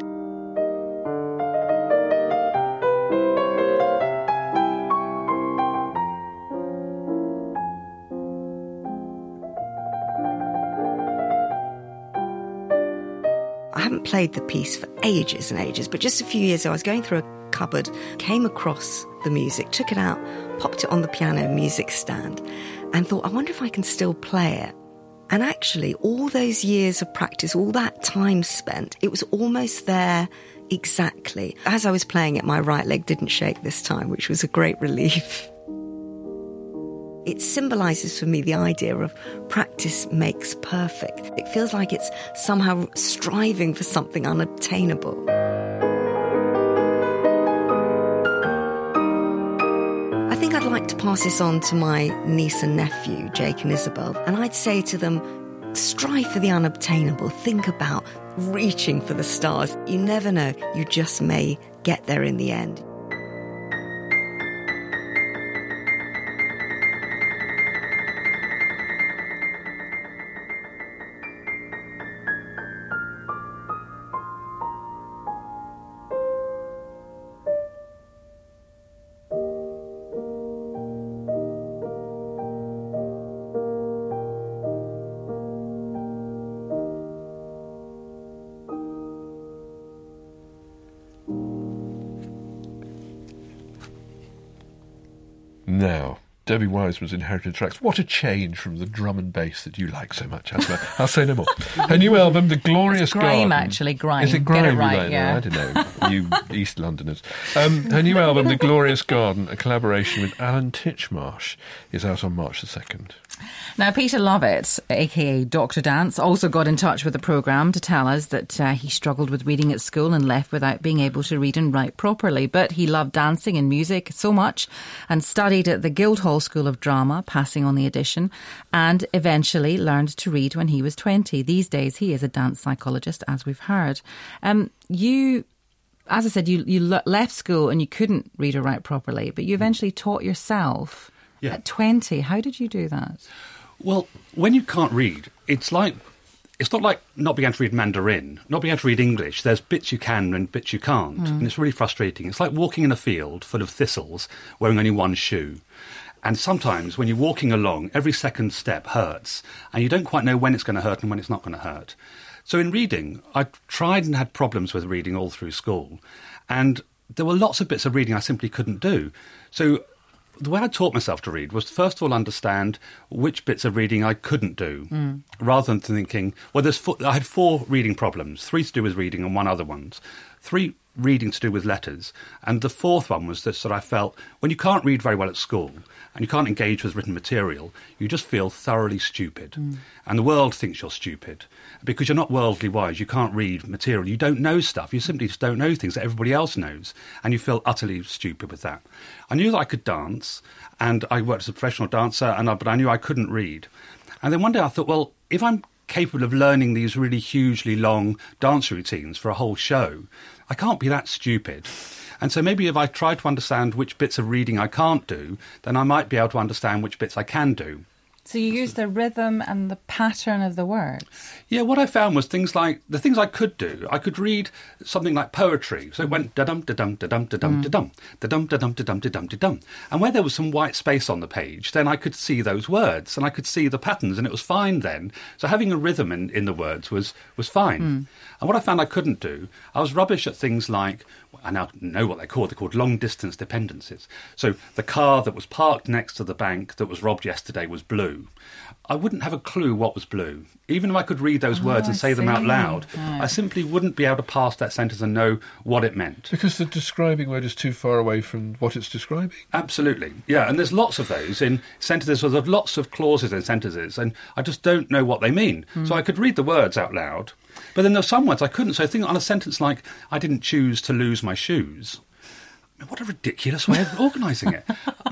I haven't played the piece for ages and ages, but just a few years ago I was going through a cupboard, came across the music, took it out, popped it on the piano music stand, and thought, I wonder if I can still play it. And actually, all those years of practice, all that time spent, it was almost there exactly. As I was playing it, my right leg didn't shake this time, which was a great relief. It symbolises for me the idea of practice makes perfect. It feels like it's somehow striving for something unobtainable. I think I'd like to pass this on to my niece and nephew, Jake and Isabel, and I'd say to them, strive for the unobtainable. Think about reaching for the stars. You never know, you just may get there in the end. Now, Debbie Wiseman's Inherited Tracks. What a change from the drum and bass that you like so much, Asma. I'll say no more. Her new album, The Glorious it's grime, Garden. actually, grime. Is it grime? Get it right, right yeah. I don't know. You East Londoners. Um, her new album, The Glorious Garden, a collaboration with Alan Titchmarsh, is out on March the second. Now, Peter Lovett, a k a. Doctor Dance, also got in touch with the programme to tell us that uh, he struggled with reading at school and left without being able to read and write properly. But he loved dancing and music so much and studied at the Guildhall School of Drama, passing on the audition, and eventually learned to read when he was twenty. These days, he is a dance psychologist, as we've heard. Um, you... As I said, you, you left school and you couldn't read or write properly, but you eventually taught yourself yeah. at twenty. How did you do that? Well, when you can't read, it's like it's not like not being able to read Mandarin, not being able to read English. There's bits you can and bits you can't, mm. and it's really frustrating. It's like walking in a field full of thistles, wearing only one shoe. And sometimes when you're walking along, every second step hurts, and you don't quite know when it's going to hurt and when it's not going to hurt. So in reading, I tried and had problems with reading all through school, and there were lots of bits of reading I simply couldn't do. So the way I taught myself to read was first of all understand which bits of reading I couldn't do, mm. rather than thinking, well, there's four, I had four reading problems, three to do with reading and one other ones, three reading to do with letters, and the fourth one was this, that I felt when you can't read very well at school and you can't engage with written material, you just feel thoroughly stupid. Mm. And the world thinks you're stupid because you're not worldly wise. You can't read material. You don't know stuff. You simply just don't know things that everybody else knows, and you feel utterly stupid with that. I knew that I could dance, and I worked as a professional dancer, and I, but I knew I couldn't read. And then one day I thought, well, if I'm capable of learning these really hugely long dance routines for a whole show, I can't be that stupid. And so maybe if I try to understand which bits of reading I can't do, then I might be able to understand which bits I can do. So you use the rhythm and the pattern of the words? Yeah, what I found was things like, the things I could do, I could read something like poetry. So it went da-dum, da-dum, da-dum, da-dum, da-dum, da-dum, da-dum, da-dum, da-dum, da-dum. And where there was some white space on the page, then I could see those words and I could see the patterns, and it was fine then. So having a rhythm in, in the words was, was fine. Mm. And what I found I couldn't do, I was rubbish at things like, I now know what they're called, they're called long-distance dependencies. So the car that was parked next to the bank that was robbed yesterday was blue. blue, I wouldn't have a clue what was blue. Even if I could read those words Oh, and I say them out see. loud, Right. I simply wouldn't be able to pass that sentence and know what it meant. Because the describing word is too far away from what it's describing. Absolutely, yeah, and there's lots of those in sentences. So there's lots of clauses in sentences, and I just don't know what they mean. Mm. So I could read the words out loud, but then there's some words I couldn't. So I think on a sentence like, I didn't choose to lose my shoes. What a ridiculous way of organising it.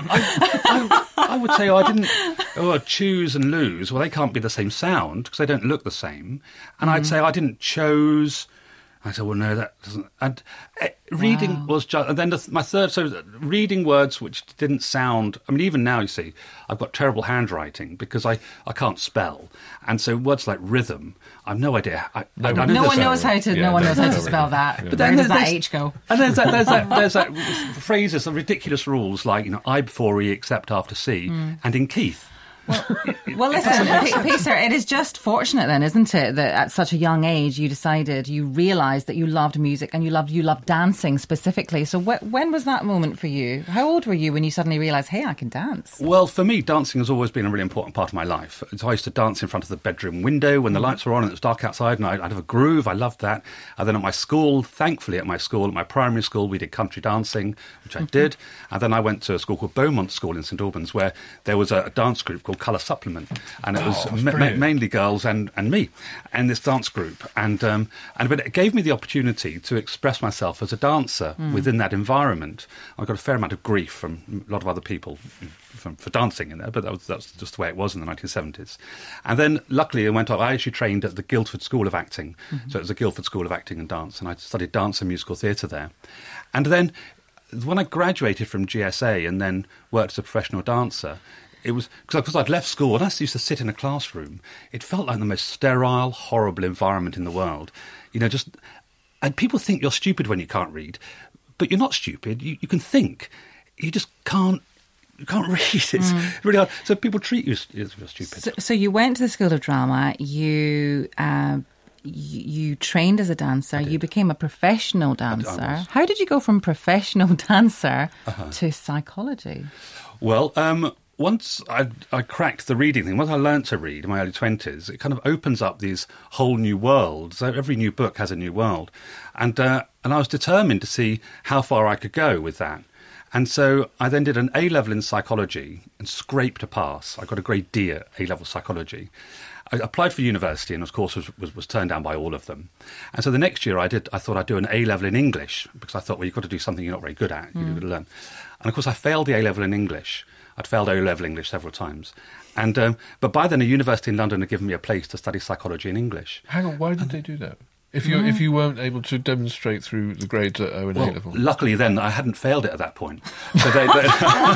I, I, I would say, oh, I didn't oh, choose and lose. Well, they can't be the same sound because they don't look the same. And I'd Mhm. say, I didn't chose... I said, well, no, that doesn't... And uh, reading Wow. was just... And then the, my third... So reading words which didn't sound... I mean, even now, you see, I've got terrible handwriting because I, I can't spell. And so words like rhythm, I've no idea. I, No I, I one- know No the one sound. knows how to. Yeah, no one no, knows how no, to no, spell no. that. Yeah. But But where then does that there's- H go? And there's that, there's that, there's that phrases, the ridiculous rules like, you know, I before E except after C, Mm. and in Keith. Well, listen, P- Peter, it is just fortunate then, isn't it, that at such a young age you decided, you realised that you loved music and you loved you loved dancing specifically. So wh- when was that moment for you? How old were you when you suddenly realised, hey, I can dance? Well, for me, dancing has always been a really important part of my life. So I used to dance in front of the bedroom window when the lights were on and it was dark outside, and I'd, I'd have a groove. I loved that. And then at my school, thankfully at my school, at my primary school, we did country dancing, which I did. And then I went to a school called Beaumont School in St Albans, where there was a, a dance group called Colour Supplement, and it Oh, was that's ma- ma- brilliant. mainly girls and, and me, and this dance group. And um, and but it gave me the opportunity to express myself as a dancer Mm. within that environment. I got a fair amount of grief from a lot of other people from, for dancing in there, but that was, that was just the way it was in the nineteen seventies. And then, luckily, I went on. I actually trained at the Guildford School of Acting, Mhm. so it was the Guildford School of Acting and Dance, and I studied dance and musical theatre there. And then, when I graduated from G S A and then worked as a professional dancer, it was because I'd left school and I used to sit in a classroom. It felt like the most sterile, horrible environment in the world. You know, just and people think you're stupid when you can't read, but you're not stupid. You, you can think. You just can't. You can't read. It's Mm. really hard. So people treat you as as you're stupid. So, so you went to the School of Drama, you... Uh, you, you trained as a dancer, you became a professional dancer. was. How did you go from professional dancer Uh-huh. to psychology? Well, um, once I, I cracked the reading thing, once I learnt to read in my early twenties, it kind of opens up these whole new worlds. So every new book has a new world. And, uh, and I was determined to see how far I could go with that. And so I then did an A-level in psychology and scraped a pass. I got a grade D at A-level psychology. I applied for university and, of course, was, was, was turned down by all of them. And so the next year I did. I thought I'd do an A-level in English because I thought, well, you've got to do something you're not very good at. You've Mm. got to learn. And, of course, I failed the A-level in English. I'd failed O-level English several times. And um, but by then a university in London had given me a place to study psychology in English. Hang on, why did they do that? If you Mm. if you weren't able to demonstrate through the grades at O and A Well, level, luckily then I hadn't failed it at that point. So they, they,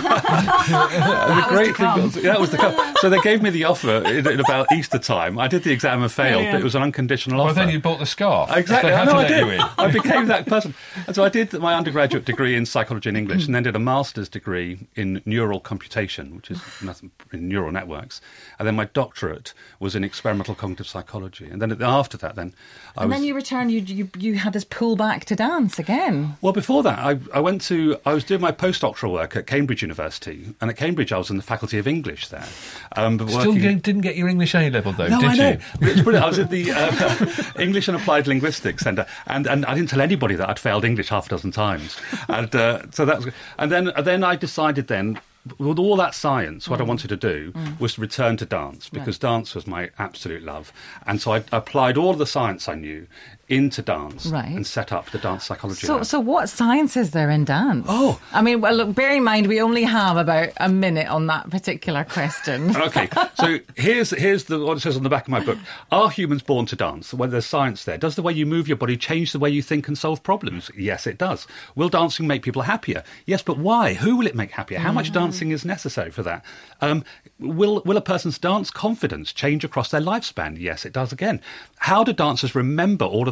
the great thing was, that was the come. So they gave me the offer in, in about Easter time. I did the exam and failed, Yeah, yeah. but it was an unconditional well, offer. then you bought the scarf. Exactly. They had no, to I let did. you in. I became that person. And so I did my undergraduate degree in psychology and English, and then did a master's degree in neural computation, which is nothing in neural networks. And then my doctorate was in experimental cognitive psychology. And then after that, then I And was. then you returned, you, you you had this pull back to dance again. Well, before that, I, I went to, I was doing my postdoctoral work at Cambridge University, and at Cambridge I was in the Faculty of English there. Um, but Still working- didn't didn't get your English A level though, no, did I know. you? But it's brilliant. I was at the uh, English and Applied Linguistics Centre, and, and I didn't tell anybody that I'd failed English half a dozen times. And uh, so that was, and then and then I decided then, with all that science, what I Mm. wanted to do Mm. was to return to dance, because Right. dance was my absolute love. And so I applied all of the science I knew into dance Right. and set up the dance psychology So, lab. so what science is there in dance? Oh, I mean, well, look, bear in mind we only have about a minute on that particular question. Okay, so here's here's the, what it says on the back of my book. Are humans born to dance? Well, there's science there. Does the way you move your body change the way you think and solve problems? Yes, it does. Will dancing make people happier? Yes, but why? Who will it make happier? How much dancing is necessary for that? Um, will will a person's dance confidence change across their lifespan? Yes, it does again. How do dancers remember all of that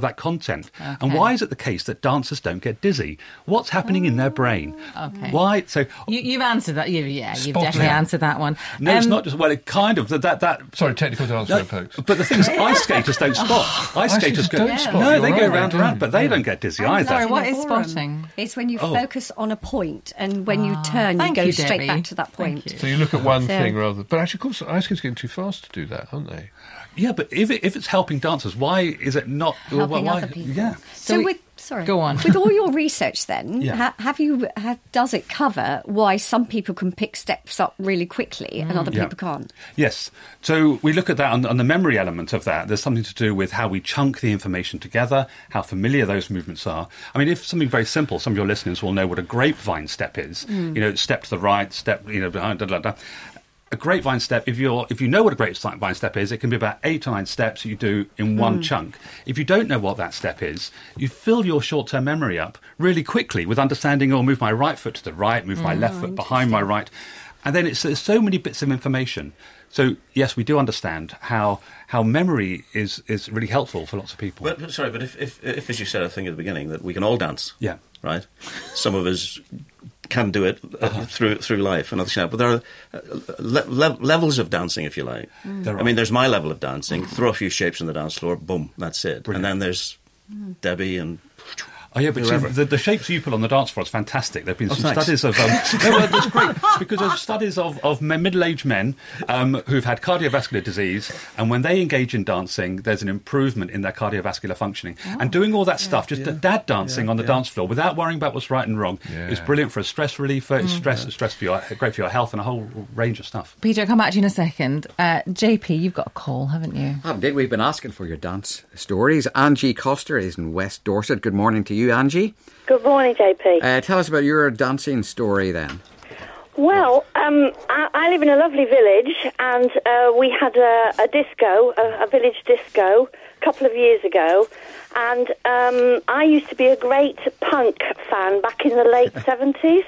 that content. Okay. And why is it the case that dancers don't get dizzy? What's happening in their brain? Okay. Why? So You, you've answered that. You, yeah, you've Spot definitely on. answered that one. no, it's Um, not just well. It kind of that that. that Sorry, technical dance no, folks. but the thing is, ice skaters don't spot. Ice Ice skaters skaters go. don't spot, No, you're they go right, round they and round, do, but they yeah. don't get dizzy I'm either. Sorry, in what a is ballroom. spotting? It's when you Oh. focus on a point, and when you turn, you Thank go you, straight Debbie. back to that Thank point. you. So you look at one So- thing rather... But actually, of course, ice skaters are getting too fast to do that, aren't they? Yeah, but if it, if it's helping dancers, why is it not Helping why, other people. Yeah. So, So we- with sorry, Go on. with all your research, then Yeah. ha- have you have, does it cover why some people can pick steps up really quickly and other Yeah. people can't? Yes. So we look at that on, on the memory element of that. There's something to do with how we chunk the information together, how familiar those movements are. I mean, if something very simple, some of your listeners will know what a grapevine step is. You know, step to the right, step, you know, behind, da, da, da. A grapevine step, if you're if you know what a grapevine step is, it can be about eight or nine steps you do in one chunk. If you don't know what that step is, you fill your short-term memory up really quickly with understanding, oh, move my right foot to the right, move my left foot behind my right. And then it's there's so many bits of information. So, yes, we do understand how how memory is, is really helpful for lots of people. But, but sorry, but if, if, if, as you said, I think at the beginning, that we can all dance. Yeah. Right? Some of us can do it uh, Uh-huh. through through life and others can't. But there are uh, le- le- levels of dancing, if you like. There I are. mean, there's my level of dancing. Throw a few shapes on the dance floor, boom, that's it. Brilliant. And then there's Debbie and... Oh yeah, but see, Whoever. the, the shapes you put on the dance floor is fantastic. There have been Oh, some thanks. studies of um, no, well, that's great because there's studies of, of me- middle-aged men um, who've had cardiovascular disease, and when they engage in dancing, there's an improvement in their cardiovascular functioning. And doing all that stuff, just dad dancing Yeah, on the yeah. dance floor without worrying about what's right and wrong, Yeah. is brilliant for a stress reliever. It's stress, stress for your great for your health, and a whole range of stuff. Peter, I'll come back to you in a second. Uh, J P, you've got a call, haven't you? Oh, indeed, we've been asking for your dance stories. Angie Coster is in West Dorset. Good morning to you, Angie. Good morning, J P. Uh, tell us about your dancing story then. Well, um, I, I live in a lovely village, and uh, we had a, a disco, a, a village disco, a couple of years ago. And um, I used to be a great punk fan back in the late seventies.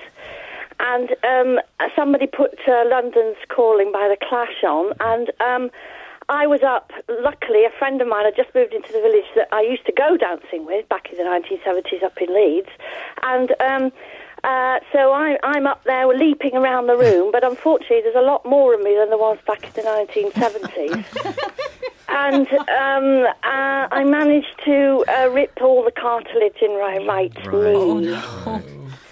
And um, somebody put uh, London's Calling by The Clash on, and um, I was up. Luckily, a friend of mine had just moved into the village that I used to go dancing with back in the nineteen seventies up in Leeds. And um, uh, so I, I'm up there leaping around the room, but unfortunately there's a lot more of me than there was back in the nineteen seventies. And um, uh, I managed to uh, rip all the cartilage in my right knee. Oh, no.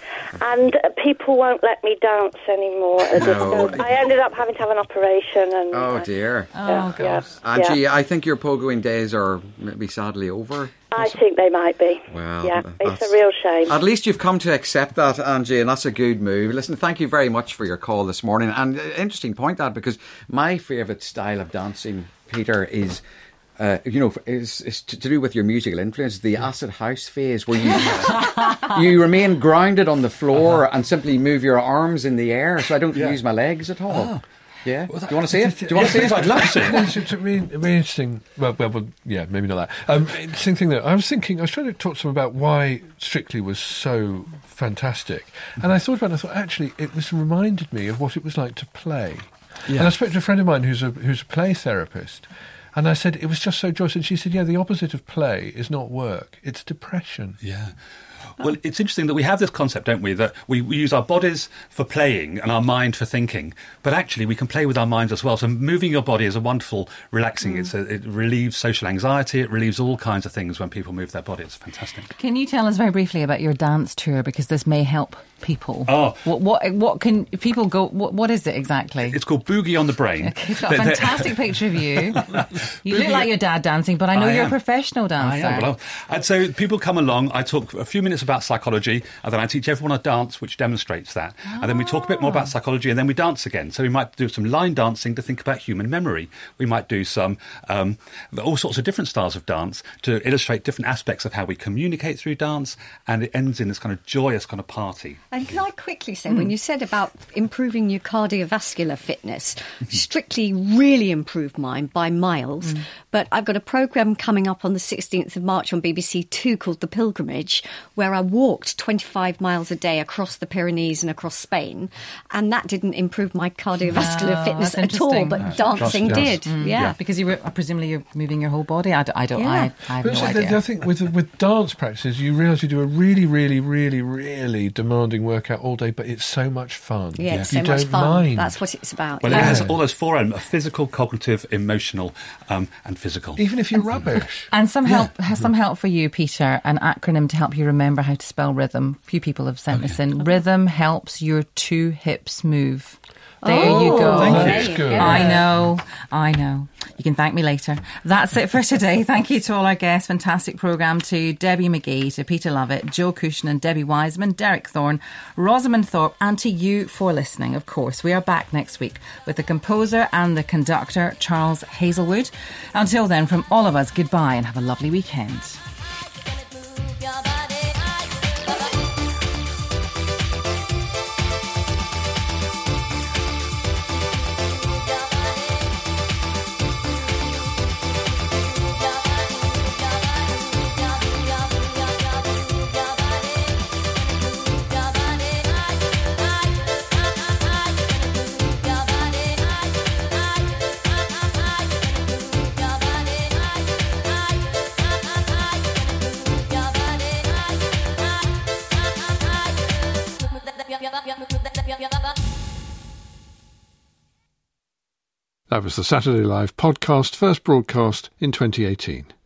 And uh, people won't let me dance anymore. At the No. disco. I ended up having to have an operation. And Oh, uh, dear. Oh, yeah, gosh. Angie, yeah. I think your pogoing days are maybe sadly over. I think they might be. Well, yeah, that's- it's a real shame. At least you've come to accept that, Angie, and that's a good move. Listen, thank you very much for your call this morning. And uh, interesting point that, because my favourite style of dancing, Peter, is... Uh, you know, is, is to, to do with your musical influence, the acid house phase, where you you remain grounded on the floor Uh-huh. and simply move your arms in the air, so I don't Yeah. use my legs at all. Oh. Yeah, do you want to see it? Do you want to see Yes, it? I'd love to see it. No, it's, it's a really, really interesting. Well, well, well, yeah, maybe not that. Um, interesting thing though. I was thinking. I was trying to talk to them about why Strictly was so fantastic, and I thought about it. And I thought actually it was reminded me of what it was like to play. Yeah. And I spoke to a friend of mine who's a who's a play therapist. And I said, it was just so joyous. And she said, yeah, the opposite of play is not work. It's depression. Yeah. Well, it's interesting that we have this concept, don't we, that we, we use our bodies for playing and our mind for thinking, but actually we can play with our minds as well. So moving your body is a wonderful, relaxing. It's a, it relieves social anxiety. It relieves all kinds of things when people move their body. It's fantastic. Can you tell us very briefly about your dance tour, because this may help people? Oh. What what, what can people go... What, what is it exactly? It's called Boogie on the Brain. Okay, it's got a fantastic picture of you. You look like your dad dancing, but I know I you're am. a professional dancer. I am. Well, and so people come along, I talk a few minutes about psychology, and then I teach everyone a dance which demonstrates that. And then we talk a bit more about psychology, and then we dance again. So we might do some line dancing to think about human memory. We might do some, um, all sorts of different styles of dance to illustrate different aspects of how we communicate through dance, and it ends in this kind of joyous kind of party. And can I quickly say, when you said about improving your cardiovascular fitness, Strictly really improved mine by miles. But I've got a programme coming up on the sixteenth of March on B B C Two called The Pilgrimage, where I walked twenty-five miles a day across the Pyrenees and across Spain, and that didn't improve my cardiovascular Oh, fitness that's at all, interesting. but Yes. dancing Just- did. yes. Mm. Yeah. Because you were uh, presumably you're moving your whole body. I, d- I don't. Yeah. I, I have But no also, the, idea. the other thing with with dance practices, you realise you do a really, really, really, really demanding workout all day, but it's so much fun. Yeah, it's you so don't much fun. mind. That's what it's about. Well, yeah. it has all those four elements: physical, cognitive, emotional, um, and physical. Even if you're rubbish. And some help, has some help for you, Peter, an acronym to help you remember how to spell rhythm. A few people have sent this in. Rhythm helps your two hips move. There Oh, you go. Thank you. there It's you good. go. I know, I know. You can thank me later. That's it for today. Thank you to all our guests. Fantastic programme, to Debbie McGee, to Peter Lovett, Joe Cushnan, Debbie Wiseman, Derek Thorne, Rosamond Thorpe, and to you for listening. Of course, we are back next week with the composer and the conductor, Charles Hazelwood. Until then, from all of us, goodbye and have a lovely weekend. That was the Saturday Live podcast, first broadcast in twenty eighteen.